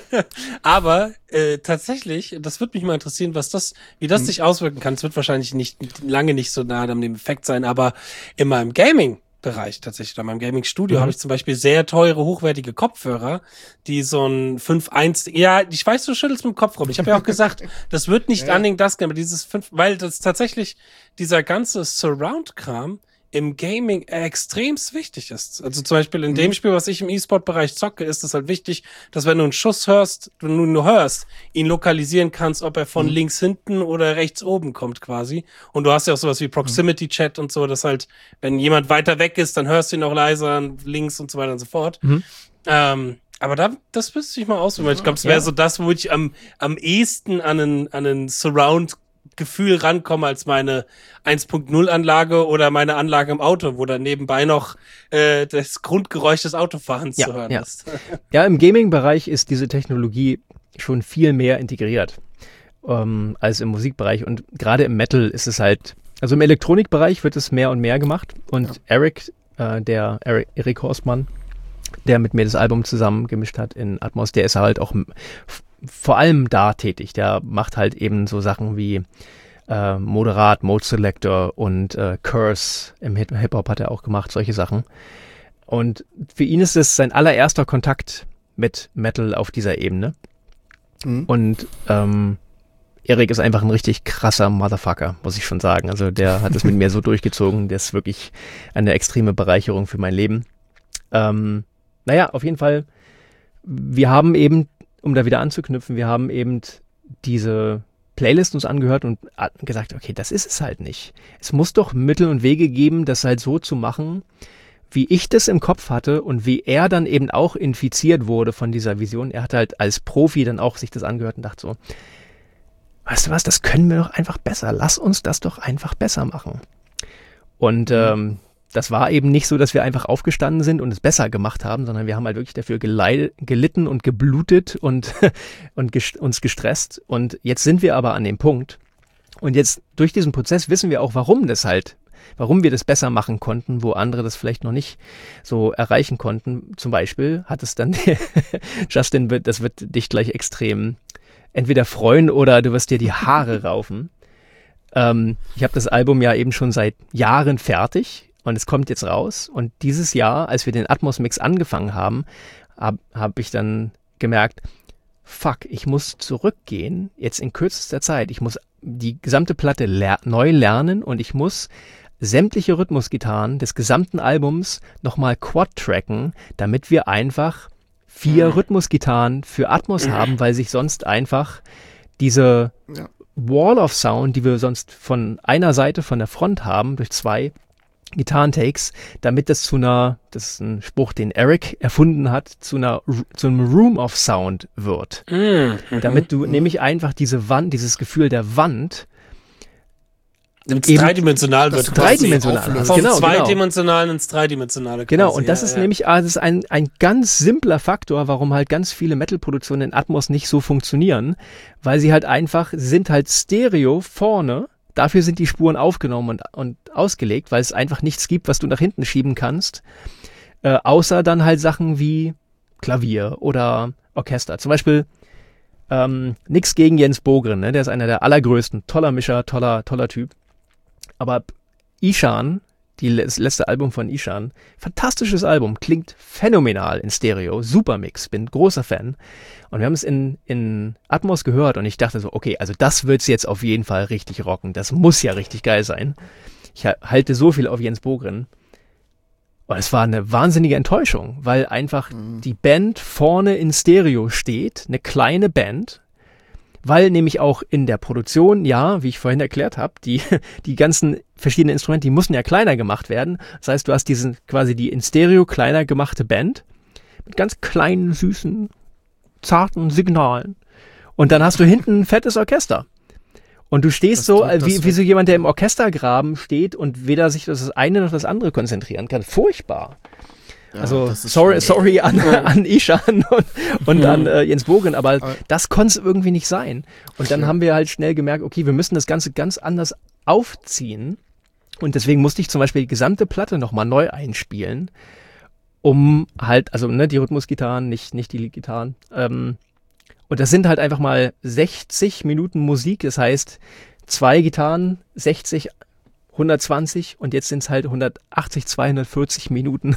S1: Aber äh, tatsächlich, das würde mich mal interessieren, was das, wie das
S3: mhm.
S1: sich auswirken kann. Es wird wahrscheinlich nicht lange nicht so nah an dem Effekt sein, aber in meinem Gaming Bereich tatsächlich, in meinem Gaming-Studio mhm. habe ich zum Beispiel sehr teure, hochwertige Kopfhörer, die so ein fünf eins, ja, ich weiß, du schüttelst mit dem Kopf rum. Ich habe ja auch gesagt, das wird nicht ja. an den das, aber dieses fünf, weil das tatsächlich dieser ganze Surround-Kram im Gaming extremst wichtig ist. Also zum Beispiel in mhm. dem Spiel, was ich im E-Sport-Bereich zocke, ist es halt wichtig, dass wenn du einen Schuss hörst, du nur hörst, ihn lokalisieren kannst, ob er von mhm. links hinten oder rechts oben kommt quasi. Und du hast ja auch sowas wie Proximity-Chat und so, dass halt, wenn jemand weiter weg ist, dann hörst du ihn auch leiser links und so weiter und so fort. Mhm. Ähm, aber da, das müsste ich mal ausprobieren. Ich glaube, es wäre ja. so das, wo ich am, am ehesten an einen, an einen Surround Gefühl rankomme als meine eins Punkt null Anlage oder meine Anlage im Auto, wo dann nebenbei noch äh, das Grundgeräusch des Autofahrens
S2: ja,
S1: zu hören
S2: ja.
S1: ist.
S2: Ja, im Gaming-Bereich ist diese Technologie schon viel mehr integriert ähm, als im Musikbereich und gerade im Metal ist es halt, also im Elektronikbereich wird es mehr und mehr gemacht und ja. Eric, äh, der Eric, Erik Horstmann, der mit mir das Album zusammen gemischt hat in Atmos, der ist halt auch vor allem da tätig. Der macht halt eben so Sachen wie äh, Moderat, Mode Selector und äh, Curse. Im Hip-Hop hat er auch gemacht, solche Sachen. Und für ihn ist es sein allererster Kontakt mit Metal auf dieser Ebene. Mhm. Und ähm, Erik ist einfach ein richtig krasser Motherfucker, muss ich schon sagen. Also der hat es mit mir so durchgezogen. Der ist wirklich eine extreme Bereicherung für mein Leben. Ähm, naja, auf jeden Fall, wir haben eben um da wieder anzuknüpfen, wir haben eben diese Playlist uns angehört und gesagt, okay, das ist es halt nicht. Es muss doch Mittel und Wege geben, das halt so zu machen, wie ich das im Kopf hatte und wie er dann eben auch infiziert wurde von dieser Vision. Er hat halt als Profi dann auch sich das angehört und dachte so, weißt du was, das können wir doch einfach besser. Lass uns das doch einfach besser machen. Und ähm, das war eben nicht so, dass wir einfach aufgestanden sind und es besser gemacht haben, sondern wir haben halt wirklich dafür geleid, gelitten und geblutet und, und gest, uns gestresst. Und jetzt sind wir aber an dem Punkt. Und jetzt durch diesen Prozess wissen wir auch, warum das halt, warum wir das besser machen konnten, wo andere das vielleicht noch nicht so erreichen konnten. Zum Beispiel hat es dann, Justin, das wird dich gleich extrem entweder freuen oder du wirst dir die Haare raufen. Ähm, ich habe das Album ja eben schon seit Jahren fertig. Und es kommt jetzt raus. Und dieses Jahr, als wir den Atmos-Mix angefangen haben, habe hab ich dann gemerkt, fuck, ich muss zurückgehen, jetzt in kürzester Zeit. Ich muss die gesamte Platte ler- neu lernen und ich muss sämtliche Rhythmusgitarren des gesamten Albums nochmal quad-tracken, damit wir einfach vier mhm. Rhythmusgitarren für Atmos mhm. haben, weil sich sonst einfach diese ja. Wall of Sound, die wir sonst von einer Seite von der Front haben, durch zwei Gitarrentakes, damit das zu einer, das ist ein Spruch, den Eric erfunden hat, zu einer, zu einem Room of Sound wird. Mhm. Damit du nämlich einfach diese Wand, dieses Gefühl der Wand
S1: Damit es dreidimensional
S3: das
S1: wird.
S2: Dreidimensional.
S1: Vom
S2: Genau,
S1: zweidimensionalen ins dreidimensionale.
S2: Genau,
S1: quasi.
S2: und das
S1: ja,
S2: ist
S1: ja.
S2: nämlich ah, das ist ein, ein ganz simpler Faktor, warum halt ganz viele Metal-Produktionen in Atmos nicht so funktionieren, weil sie halt einfach, sie sind halt Stereo vorne, dafür sind die Spuren aufgenommen und, und ausgelegt, weil es einfach nichts gibt, was du nach hinten schieben kannst, äh, außer dann halt Sachen wie Klavier oder Orchester. Zum Beispiel ähm, nix gegen Jens Bogren, ne? Der ist einer der allergrößten, toller Mischer, toller, toller Typ. Aber Ishan, die, das letzte Album von Ishan, fantastisches Album, klingt phänomenal in Stereo, super Mix, bin großer Fan. Und wir haben es in, in Atmos gehört und ich dachte so, okay, also das wird's jetzt auf jeden Fall richtig rocken, das muss ja richtig geil sein. Ich halte so viel auf Jens Bogren. Und es war eine wahnsinnige Enttäuschung, weil einfach mhm. die Band vorne in Stereo steht, eine kleine Band, weil nämlich auch in der Produktion, ja, wie ich vorhin erklärt habe, die, die ganzen verschiedenen Instrumente, die mussten ja kleiner gemacht werden. Das heißt, du hast diesen quasi die in Stereo kleiner gemachte Band mit ganz kleinen, süßen, zarten Signalen. Und dann hast du hinten ein fettes Orchester. Und du stehst das so, tut, wie, wie so jemand, der im Orchestergraben steht und weder sich das eine noch das andere konzentrieren kann. Furchtbar. Ja, also sorry, sorry an, an Ishan und, und mhm. an äh, Jens Bogren, aber, aber das konnte es irgendwie nicht sein. Und dann ja. haben wir halt schnell gemerkt, okay, wir müssen das Ganze ganz anders aufziehen. Und deswegen musste ich zum Beispiel die gesamte Platte nochmal neu einspielen, um halt, also ne, die Rhythmusgitarren, nicht, nicht die Leadgitarren. Ähm, und das sind halt einfach mal sechzig Minuten Musik, das heißt zwei Gitarren, sechzig, hundertzwanzig und jetzt sind es halt hundertachtzig, zweihundertvierzig Minuten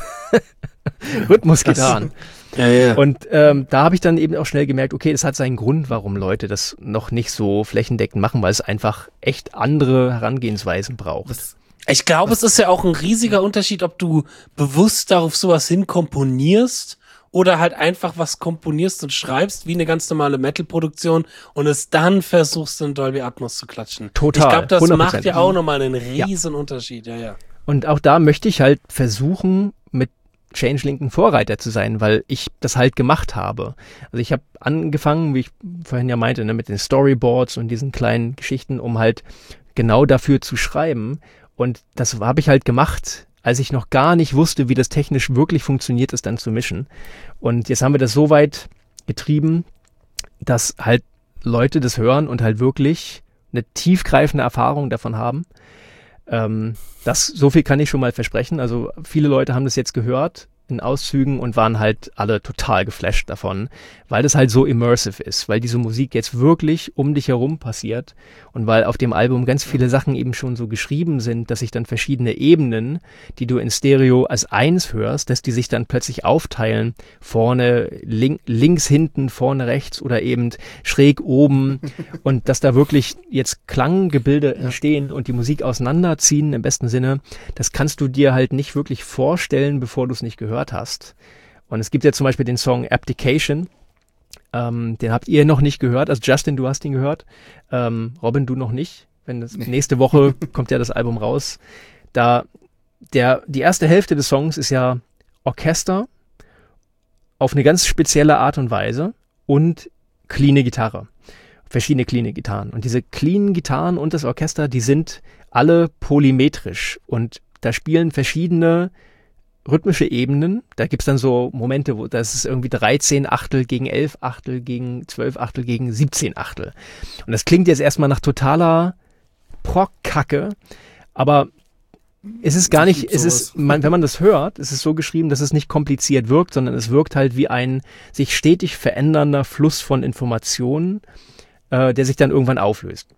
S2: Rhythmusgitarren.
S1: Ja, ja.
S2: Und ähm, da habe ich dann eben auch schnell gemerkt, okay, das hat seinen Grund, warum Leute das noch nicht so flächendeckend machen, weil es einfach echt andere Herangehensweisen braucht.
S1: Das, ich glaube, es ist ja auch ein riesiger Unterschied, ob du bewusst darauf sowas hinkomponierst oder halt einfach was komponierst und schreibst, wie eine ganz normale Metal-Produktion und es dann versuchst, in Dolby Atmos zu klatschen.
S2: Total.
S1: Ich glaube, das
S2: hundert Prozent.
S1: Macht ja auch nochmal einen riesen ja. Unterschied. Ja, ja.
S2: Und auch da möchte ich halt versuchen, mit Changelink ein Vorreiter zu sein, weil ich das halt gemacht habe. Also ich habe angefangen, wie ich vorhin ja meinte, ne, mit den Storyboards und diesen kleinen Geschichten, um halt genau dafür zu schreiben. Und das habe ich halt gemacht, als ich noch gar nicht wusste, wie das technisch wirklich funktioniert, es dann zu mischen. Und jetzt haben wir das so weit getrieben, dass halt Leute das hören und halt wirklich eine tiefgreifende Erfahrung davon haben. Ähm, das, so viel kann ich schon mal versprechen. Also viele Leute haben das jetzt gehört in Auszügen und waren halt alle total geflasht davon, weil das halt so immersive ist, weil diese Musik jetzt wirklich um dich herum passiert und weil auf dem Album ganz viele Sachen eben schon so geschrieben sind, dass sich dann verschiedene Ebenen, die du in Stereo als eins hörst, dass die sich dann plötzlich aufteilen, vorne, link, links, hinten, vorne, rechts oder eben schräg oben und dass da wirklich jetzt Klanggebilde entstehen und die Musik auseinanderziehen im besten Sinne, das kannst du dir halt nicht wirklich vorstellen, bevor du es nicht gehört hast. Und es gibt ja zum Beispiel den Song Abdication, ähm, den habt ihr noch nicht gehört, also Justin, du hast ihn gehört, ähm, Robin, du noch nicht, wenn das, nee. nächste Woche kommt ja das Album raus. Da, der, die erste Hälfte des Songs ist ja Orchester auf eine ganz spezielle Art und Weise und cleane Gitarre, verschiedene cleane Gitarren. Und diese cleanen Gitarren und das Orchester, die sind alle polymetrisch und da spielen verschiedene rhythmische Ebenen, da gibt's dann so Momente, wo das ist irgendwie dreizehn Achtel gegen elf Achtel gegen zwölf Achtel gegen siebzehn Achtel. Und das klingt jetzt erstmal nach totaler Prog-Kacke, aber es ist gar nicht, es ist, man, wenn man das hört, es ist so geschrieben, dass es nicht kompliziert wirkt, sondern es wirkt halt wie ein sich stetig verändernder Fluss von Informationen, äh, der sich dann irgendwann auflöst.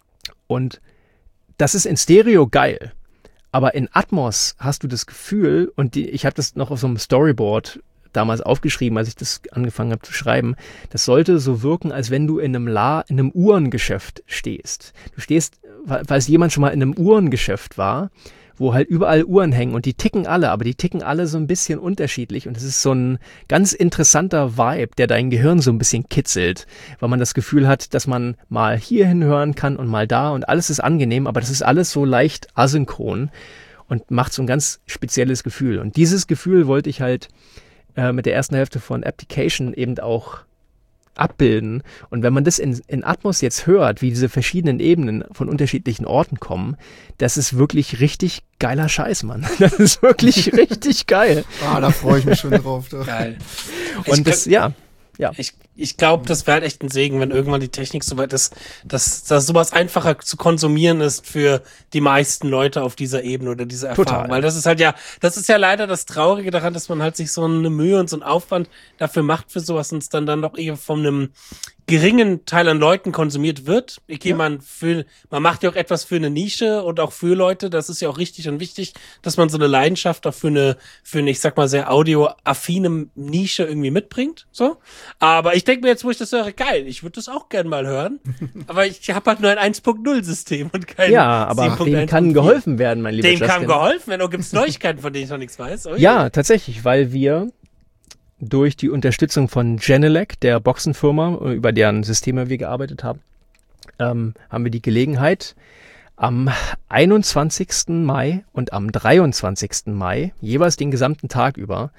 S2: Und das ist in Stereo geil. Aber in Atmos hast du das Gefühl, und die, ich habe das noch auf so einem Storyboard damals aufgeschrieben, als ich das angefangen habe zu schreiben, das sollte so wirken, als wenn du in einem, La, in einem Uhrengeschäft stehst. Du stehst, falls jemand schon mal in einem Uhrengeschäft war, wo halt überall Uhren hängen und die ticken alle, aber die ticken alle so ein bisschen unterschiedlich und es ist so ein ganz interessanter Vibe, der dein Gehirn so ein bisschen kitzelt, weil man das Gefühl hat, dass man mal hier hinhören kann und mal da und alles ist angenehm, aber das ist alles so leicht asynchron und macht so ein ganz spezielles Gefühl. Und dieses Gefühl wollte ich halt äh, mit der ersten Hälfte von Abdication eben auch abbilden. Und wenn man das in, in Atmos jetzt hört, wie diese verschiedenen Ebenen von unterschiedlichen Orten kommen, das ist wirklich richtig geiler Scheiß, Mann. Das ist wirklich richtig geil.
S3: Ah, da freue ich mich schon drauf. Doch.
S1: Geil.
S2: Und
S1: ich
S2: das, ja, ja.
S1: Ich, ich glaube, das wäre halt echt ein Segen, wenn irgendwann die Technik so weit ist, dass, dass sowas einfacher zu konsumieren ist für die meisten Leute auf dieser Ebene oder dieser Erfahrung.
S2: Total.
S1: Weil das ist halt ja, das ist ja leider das Traurige daran, dass man halt sich so eine Mühe und so einen Aufwand dafür macht für sowas und es dann dann doch eher von einem geringen Teil an Leuten konsumiert wird. Okay, ja. man für, man macht ja auch etwas für eine Nische und auch für Leute. Das ist ja auch richtig und wichtig, dass man so eine Leidenschaft auch für eine, für eine, ich sag mal, sehr audioaffine Nische irgendwie mitbringt. So. Aber ich denke mir jetzt, wo ich das höre, geil, ich würde das auch gern mal hören. Aber ich habe halt nur ein eins Punkt null System und kein
S2: Ja, aber dem kann geholfen werden, mein lieber
S1: Dem
S2: Justin.
S1: kann geholfen werden. Oder gibt es Neuigkeiten, von denen ich noch nichts weiß? Oh,
S2: ja, ja, tatsächlich, weil wir durch die Unterstützung von Genelec, der Boxenfirma, über deren Systeme wir gearbeitet haben, ähm, haben wir die Gelegenheit, am einundzwanzigsten Mai und am dreiundzwanzigsten Mai, jeweils den gesamten Tag über,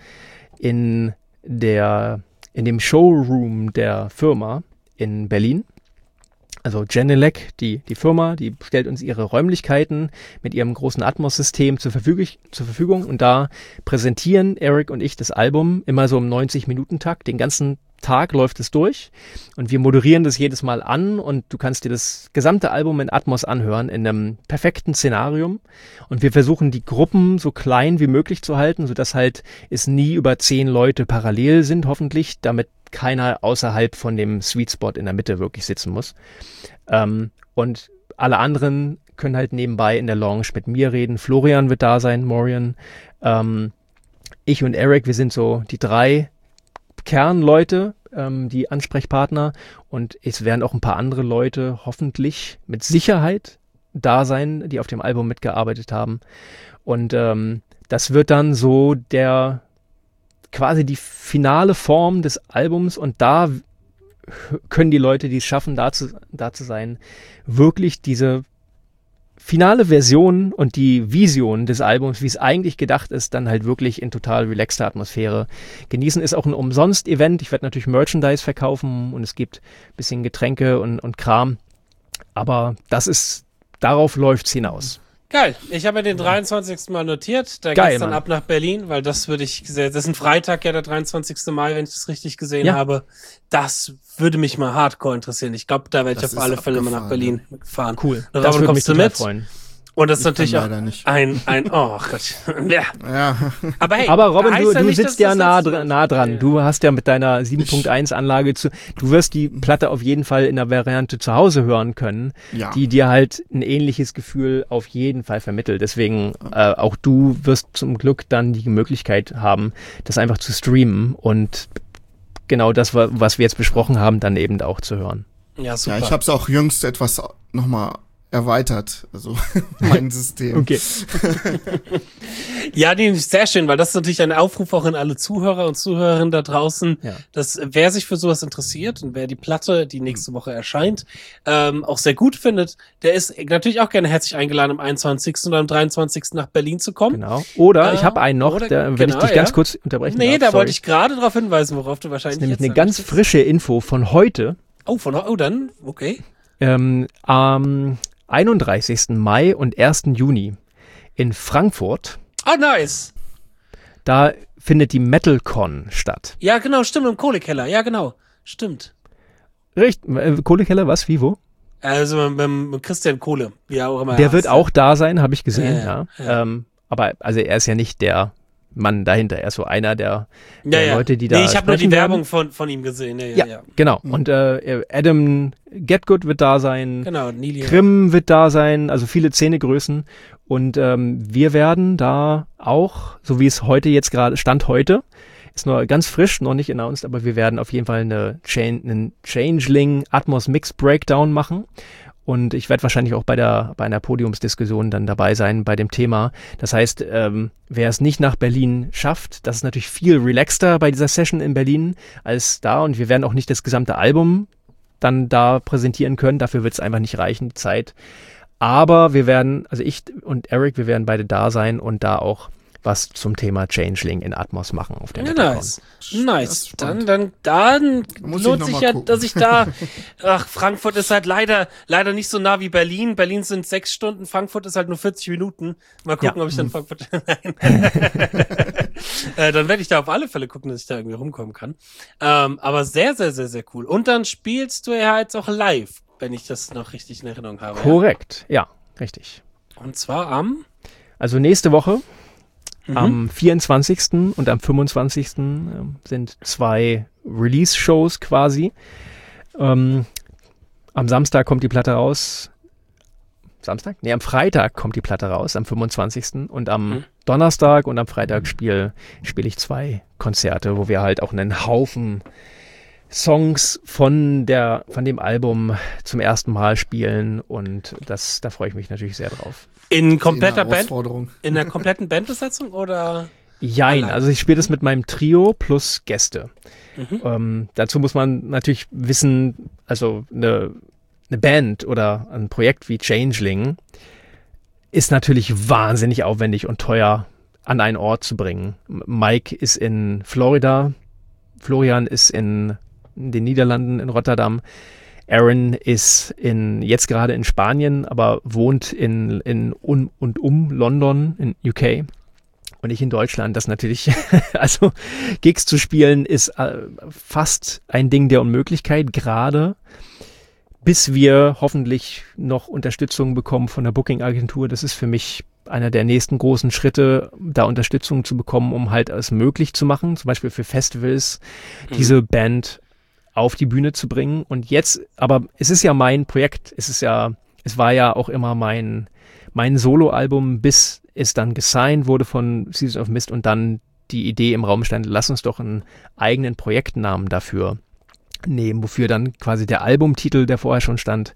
S2: in der, in dem Showroom der Firma in Berlin, also Genelec, die, die Firma, die stellt uns ihre Räumlichkeiten mit ihrem großen Atmos-System zur Verfügung, zur Verfügung und da präsentieren Eric und ich das Album immer so im neunzig-Minuten-Takt. Den ganzen Tag läuft es durch und wir moderieren das jedes Mal an und du kannst dir das gesamte Album in Atmos anhören in einem perfekten Szenarium und wir versuchen die Gruppen so klein wie möglich zu halten, sodass halt es nie über zehn Leute parallel sind, hoffentlich, damit keiner außerhalb von dem Sweet Spot in der Mitte wirklich sitzen muss. Ähm, und alle anderen können halt nebenbei in der Lounge mit mir reden. Florian wird da sein, Morian. Ähm, ich und Eric, wir sind so die drei Kernleute, ähm, die Ansprechpartner. Und es werden auch ein paar andere Leute hoffentlich mit Sicherheit da sein, die auf dem Album mitgearbeitet haben. Und ähm, das wird dann so der quasi die finale Form des Albums und da können die Leute, die es schaffen, da zu, da zu sein, wirklich diese finale Version und die Vision des Albums, wie es eigentlich gedacht ist, dann halt wirklich in total relaxter Atmosphäre genießen. Ist auch ein Umsonst-Event. Ich werde natürlich Merchandise verkaufen und es gibt ein bisschen Getränke und, und Kram. Aber das ist, darauf läuft's hinaus.
S1: Geil. Ich habe mir den dreiundzwanzigsten Mal notiert. Da
S2: Geil,
S1: geht's dann
S2: Mann.
S1: ab nach Berlin, weil das würde ich, das ist ein Freitag, ja, der dreiundzwanzigsten Mai, wenn ich das richtig gesehen
S2: Ja.
S1: habe. Das würde mich mal hardcore interessieren. Ich glaube, da werde ich
S3: Das
S1: auf
S3: ist
S1: alle Fälle mal nach
S3: abgefahren,
S1: Berlin fahren.
S2: Cool.
S1: Da
S2: Das würde mich
S1: kommst du
S2: total
S1: mit.
S2: freuen.
S1: Und das ist
S3: Ich
S1: natürlich
S3: kann
S1: auch
S3: leider nicht.
S1: ein, ein, oh Gott. Ja.
S3: Ja.
S1: Aber hey.
S2: Aber Robin,
S1: heißt
S2: du,
S1: ja
S2: du
S1: nicht, dass
S2: sitzt ja
S1: das
S2: nah,
S1: letzte
S2: dr-
S1: wird.
S2: nah dran.
S1: Ja.
S2: Du hast ja mit deiner sieben Punkt eins Anlage zu, du wirst die Platte auf jeden Fall in der Variante zu Hause hören können,
S3: Ja.
S2: die dir halt ein ähnliches Gefühl auf jeden Fall vermittelt. Deswegen, äh, auch du wirst zum Glück dann die Möglichkeit haben, das einfach zu streamen und genau das, wa- was wir jetzt besprochen haben, dann eben auch zu hören.
S1: Ja, super.
S3: Ja, ich habe es auch jüngst etwas nochmal erweitert, also mein System.
S2: Okay.
S1: Ja, die ist sehr schön, weil das ist natürlich ein Aufruf auch an alle Zuhörer und Zuhörerinnen da draußen,
S2: Ja.
S1: dass wer sich für sowas interessiert und wer die Platte, die nächste Woche erscheint, ähm, auch sehr gut findet, der ist natürlich auch gerne herzlich eingeladen, am einundzwanzigsten oder am dreiundzwanzigsten nach Berlin zu kommen.
S2: Genau. Oder
S1: Äh,
S2: ich habe einen noch,
S1: oder-
S2: der, wenn
S1: genau,
S2: ich dich ganz
S1: ja.
S2: kurz unterbrechen
S1: Nee,
S2: darf.
S1: da
S2: sorry.
S1: wollte ich gerade darauf hinweisen, worauf du
S2: Das
S1: wahrscheinlich
S2: ist nämlich
S1: jetzt
S2: eine ganz
S1: sagst.
S2: frische Info von heute.
S1: Oh, von oh, dann, okay.
S2: Ähm, am einunddreißigsten Mai und ersten Juni in Frankfurt,
S1: Oh, nice.
S2: da findet die MetalCon statt.
S1: Ja, genau, stimmt, im Kohlekeller. Ja, genau, stimmt.
S2: Richtig, äh, Kohlekeller, was, wie, wo?
S1: Also mit, mit Christian Kohle, wie er auch immer
S2: Der
S1: heißt.
S2: wird auch da sein, habe ich gesehen,
S1: Ja,
S2: ja.
S1: ja, ja.
S2: Ähm, aber also er ist ja nicht der Mann dahinter, er ist so einer der,
S1: ja,
S2: der
S1: ja.
S2: Leute, die da
S1: Nee, ich habe nur die
S2: sprechen werden.
S1: Werbung von, von ihm gesehen. Ja, ja,
S2: Ja,
S1: ja.
S2: genau. Und äh, Adam Getgood wird da sein.
S1: Genau, Nili.
S2: Grimm wird da sein, also viele Zähnegrößen. Und ähm, wir werden da auch, so wie es heute jetzt gerade, Stand heute, ist nur ganz frisch, noch nicht announced, aber wir werden auf jeden Fall eine Chain, einen Changeling Atmos Mix Breakdown machen. Und ich werde wahrscheinlich auch bei der bei einer Podiumsdiskussion dann dabei sein bei dem Thema. Das heißt, ähm, wer es nicht nach Berlin schafft, das ist natürlich viel relaxter bei dieser Session in Berlin als da. Und wir werden auch nicht das gesamte Album dann da präsentieren können. Dafür wird es einfach nicht reichen, die Zeit. Aber wir werden, also ich und Eric, wir werden beide da sein und da auch was zum Thema Changeling in Atmos machen auf der
S1: Ja,
S2: Metalcon.
S1: nice. Nice. Dann, dann, dann
S3: Muss
S1: lohnt
S3: ich
S1: sich
S3: noch
S1: ja,
S3: mal gucken.
S1: dass ich da, ach, Frankfurt ist halt leider, leider nicht so nah wie Berlin. Berlin sind sechs Stunden, Frankfurt ist halt nur vierzig Minuten. Mal gucken,
S2: Ja.
S1: ob ich dann Frankfurt, nein. äh, dann werde ich da auf alle Fälle gucken, dass ich da irgendwie rumkommen kann. Ähm, aber sehr, sehr, sehr, sehr cool. Und dann spielst du ja jetzt auch live, wenn ich das noch richtig in Erinnerung habe.
S2: Korrekt, ja, richtig.
S1: Ja? Und zwar am?
S2: Also nächste Woche,
S1: Mhm.
S2: am vierundzwanzigsten und am fünfundzwanzigsten ähm, sind zwei Release-Shows quasi. Ähm, am Samstag kommt die Platte raus. Samstag? Nee, am Freitag kommt die Platte raus, am fünfundzwanzigsten Und am
S1: Mhm.
S2: Donnerstag und am Freitag spiele spiel ich zwei Konzerte, wo wir halt auch einen Haufen Songs von der von dem Album zum ersten Mal spielen. Und das, da freue ich mich natürlich sehr drauf.
S1: In kompletter
S3: Eine
S1: Band?
S3: Herausforderung.
S1: In der kompletten Bandbesetzung oder?
S2: Jein,
S1: Allein.
S2: also ich spiele das mit meinem Trio plus Gäste.
S1: Mhm.
S2: Ähm, dazu muss man natürlich wissen, also eine, eine Band oder ein Projekt wie Changeling ist natürlich wahnsinnig aufwendig und teuer an einen Ort zu bringen. M- Mike ist in Florida, Florian ist in den Niederlanden, in Rotterdam. Aaron ist in, jetzt gerade in Spanien, aber wohnt in, in un, und um London, in U K. Und ich in Deutschland. Das natürlich, also Gigs zu spielen ist äh, fast ein Ding der Unmöglichkeit, gerade bis wir hoffentlich noch Unterstützung bekommen von der Booking-Agentur. Das ist für mich einer der nächsten großen Schritte, da Unterstützung zu bekommen, um halt es möglich zu machen, zum Beispiel für Festivals,
S1: Mhm.
S2: diese Band auf die Bühne zu bringen. Und jetzt, aber es ist ja mein Projekt, es ist ja, es war ja auch immer mein, mein Soloalbum, bis es dann gesigned wurde von Season of Mist und dann die Idee im Raum stand, lass uns doch einen eigenen Projektnamen dafür nehmen, wofür dann quasi der Albumtitel, der vorher schon stand,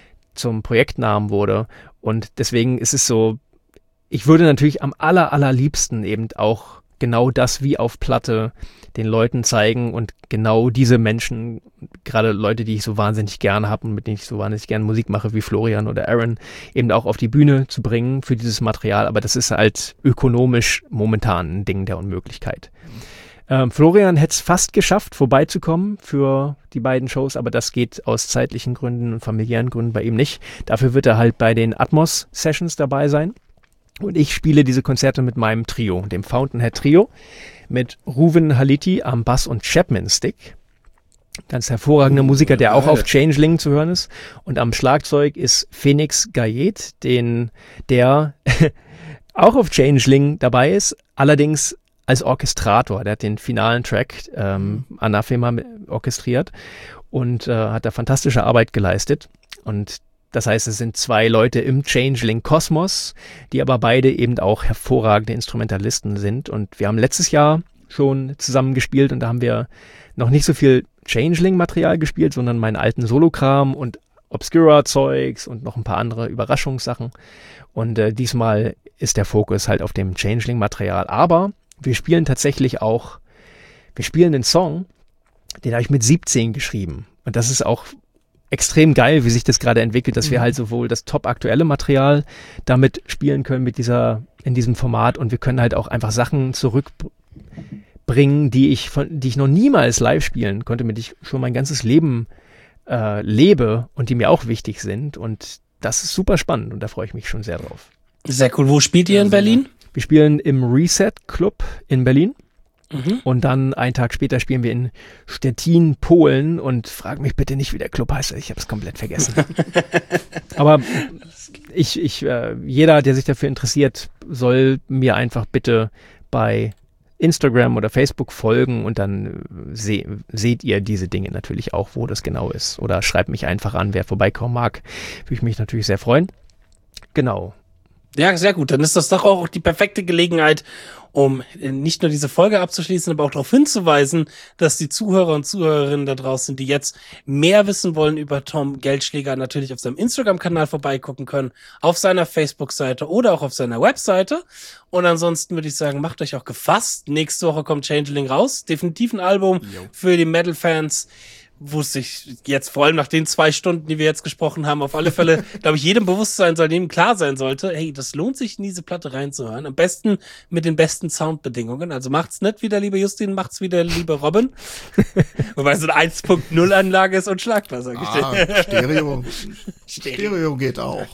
S2: zum Projektnamen wurde. Und deswegen ist es so, ich würde natürlich am aller, allerliebsten eben auch genau das wie auf Platte den Leuten zeigen und genau diese Menschen, gerade Leute, die ich so wahnsinnig gerne habe und mit denen ich so wahnsinnig gerne Musik mache, wie Florian oder Aaron, eben auch auf die Bühne zu bringen für dieses Material. Aber das ist halt ökonomisch momentan ein Ding der Unmöglichkeit. Ähm, Florian hätte es fast geschafft, vorbeizukommen für die beiden Shows, aber das geht aus zeitlichen Gründen und familiären Gründen bei ihm nicht. Dafür wird er halt bei den Atmos-Sessions dabei sein. Und ich spiele diese Konzerte mit meinem Trio, dem Fountainhead Trio, mit Ruven Haliti am Bass und Chapman Stick. Ganz hervorragender
S3: Uh,
S2: Musiker, der auch
S3: geil.
S2: auf Changeling zu hören ist. Und am Schlagzeug ist Phoenix Gayet, den, der auch auf Changeling dabei ist, allerdings als Orchestrator. Der hat den finalen Track ähm, Anathema orchestriert und äh, hat da fantastische Arbeit geleistet. Und das heißt, es sind zwei Leute im Changeling-Kosmos, die aber beide eben auch hervorragende Instrumentalisten sind. Und wir haben letztes Jahr schon zusammen gespielt und da haben wir noch nicht so viel Changeling-Material gespielt, sondern meinen alten Solokram und Obscura-Zeugs und noch ein paar andere Überraschungssachen. Und äh, diesmal ist der Fokus halt auf dem Changeling-Material. Aber wir spielen tatsächlich auch, wir spielen einen Song, den habe ich mit siebzehn geschrieben. Und das ist auch extrem geil, wie sich das gerade entwickelt, dass wir halt sowohl das top aktuelle Material damit spielen können mit dieser, in diesem Format und wir können halt auch einfach Sachen zurückbringen, die ich von, die ich noch niemals live spielen konnte, mit denen ich schon mein ganzes Leben äh, lebe und die mir auch wichtig sind und das ist super spannend und da freue ich mich schon sehr drauf.
S1: Sehr cool. Wo spielt ihr in Berlin?
S2: Wir spielen im Reset Club in Berlin.
S1: Mhm.
S2: Und dann einen Tag später spielen wir in Stettin, Polen und frag mich bitte nicht, wie der Club heißt. Ich habe es komplett vergessen. Aber ich, ich, äh, jeder, der sich dafür interessiert, soll mir einfach bitte bei Instagram oder Facebook folgen und dann seh, seht ihr diese Dinge natürlich auch, wo das genau ist. Oder schreibt mich einfach an, wer vorbeikommen mag. Würde ich mich natürlich sehr freuen. Genau.
S1: Ja, sehr gut. Dann ist das doch auch die perfekte Gelegenheit, um nicht nur diese Folge abzuschließen, aber auch darauf hinzuweisen, dass die Zuhörer und Zuhörerinnen da draußen, die jetzt mehr wissen wollen über Tom Geldschläger, natürlich auf seinem Instagram-Kanal vorbeigucken können, auf seiner Facebook-Seite oder auch auf seiner Webseite. Und ansonsten würde ich sagen, macht euch auch gefasst. Nächste Woche kommt Changeling raus. Definitiv ein Album
S3: Jo.
S1: für die Metal-Fans, wo es sich jetzt vor allem nach den zwei Stunden, die wir jetzt gesprochen haben, auf alle Fälle, glaube ich, jedem Bewusstsein soll dem klar sein sollte, hey, das lohnt sich, in diese Platte reinzuhören. Am besten mit den besten Soundbedingungen. Also macht's nicht wieder, liebe Justin, macht's wieder, liebe Robin. Wobei so eine eins Punkt null Anlage ist unschlagbar, sag ich
S3: ah,
S1: dir.
S3: Stereo. Stereo geht auch.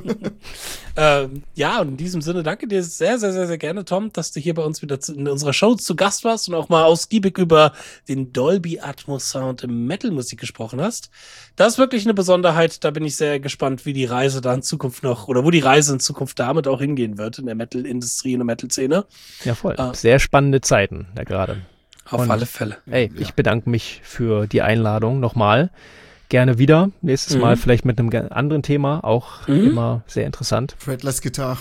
S1: ähm, ja, und in diesem Sinne danke dir sehr, sehr, sehr, sehr gerne, Tom, dass du hier bei uns wieder zu, in unserer Show zu Gast warst und auch mal ausgiebig über den Dolby Atmos Sound im Metal-Musik gesprochen hast. Das ist wirklich eine Besonderheit. Da bin ich sehr gespannt, wie die Reise da in Zukunft noch, oder wo die Reise in Zukunft damit auch hingehen wird in der Metal-Industrie, in der Metal-Szene.
S2: Ja, voll.
S1: Äh,
S2: sehr spannende Zeiten da gerade.
S1: Auf
S2: Und,
S1: alle Fälle.
S2: Ey,
S3: Ja.
S2: ich bedanke mich für die Einladung nochmal. Gerne wieder. Nächstes
S1: Mhm.
S2: Mal vielleicht mit einem ge- anderen Thema. Auch
S1: Mhm.
S2: immer sehr interessant.
S3: Fretless Guitar.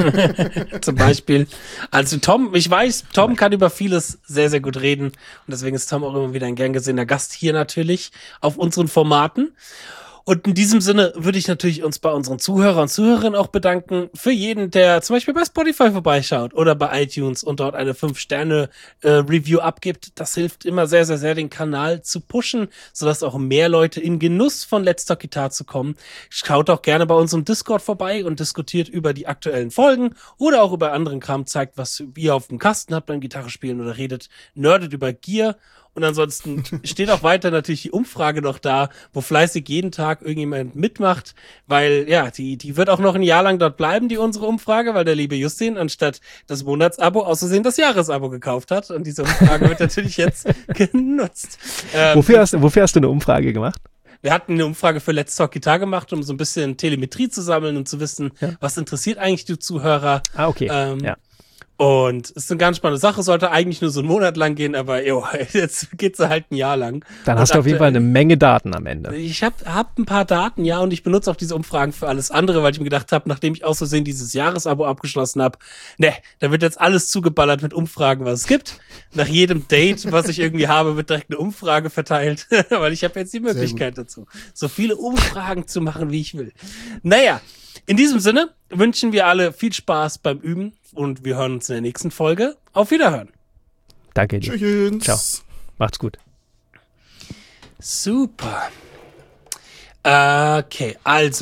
S1: Zum Beispiel. Also Tom, ich weiß, Tom kann über vieles sehr, sehr gut reden. Und deswegen ist Tom auch immer wieder ein gern gesehener Gast hier natürlich auf unseren Formaten. Und in diesem Sinne würde ich natürlich uns bei unseren Zuhörern und Zuhörerinnen auch bedanken für jeden, der zum Beispiel bei Spotify vorbeischaut oder bei iTunes und dort eine fünf Sterne Review abgibt. Das hilft immer sehr, sehr, sehr, den Kanal zu pushen, sodass auch mehr Leute in Genuss von Let's Talk Guitar zu kommen. Schaut auch gerne bei unserem Discord vorbei und diskutiert über die aktuellen Folgen oder auch über anderen Kram, zeigt, was ihr auf dem Kasten habt beim Gitarre spielen oder redet, nerdet über Gear. Und ansonsten steht auch weiter natürlich die Umfrage noch da, wo fleißig jeden Tag irgendjemand mitmacht, weil ja, die die wird auch noch ein Jahr lang dort bleiben, die unsere Umfrage, weil der liebe Justin anstatt das Monatsabo aus Versehen das Jahresabo gekauft hat. Und diese Umfrage wird natürlich jetzt genutzt. Ähm,
S2: Wofür hast, wofür hast du eine Umfrage gemacht?
S1: Wir hatten eine Umfrage für Let's Talk Guitar gemacht, um so ein bisschen Telemetrie zu sammeln und zu wissen,
S2: Ja.
S1: was interessiert eigentlich die Zuhörer.
S2: Ah, okay.
S1: Ähm,
S2: ja.
S1: Und es ist eine ganz spannende Sache, sollte eigentlich nur so einen Monat lang gehen, aber jo, jetzt geht's halt ein Jahr lang.
S2: Dann
S1: Und
S2: hast du auf jeden Fall
S1: aktuell-
S2: eine Menge Daten am Ende.
S1: Ich habe hab ein paar Daten, ja, und ich benutze auch diese Umfragen für alles andere, weil ich mir gedacht habe, nachdem ich aus Versehen dieses Jahresabo abgeschlossen habe, ne, da wird jetzt alles zugeballert mit Umfragen, was es gibt. Nach jedem Date, was ich irgendwie habe, wird direkt eine Umfrage verteilt, weil ich habe jetzt die Möglichkeit dazu, so viele Umfragen zu machen, wie ich will. Naja, in diesem Sinne wünschen wir alle viel Spaß beim Üben und wir hören uns in der nächsten Folge. Auf Wiederhören.
S2: Danke dir.
S3: Tschüss.
S2: Ciao. Macht's gut.
S1: Super. Okay, also.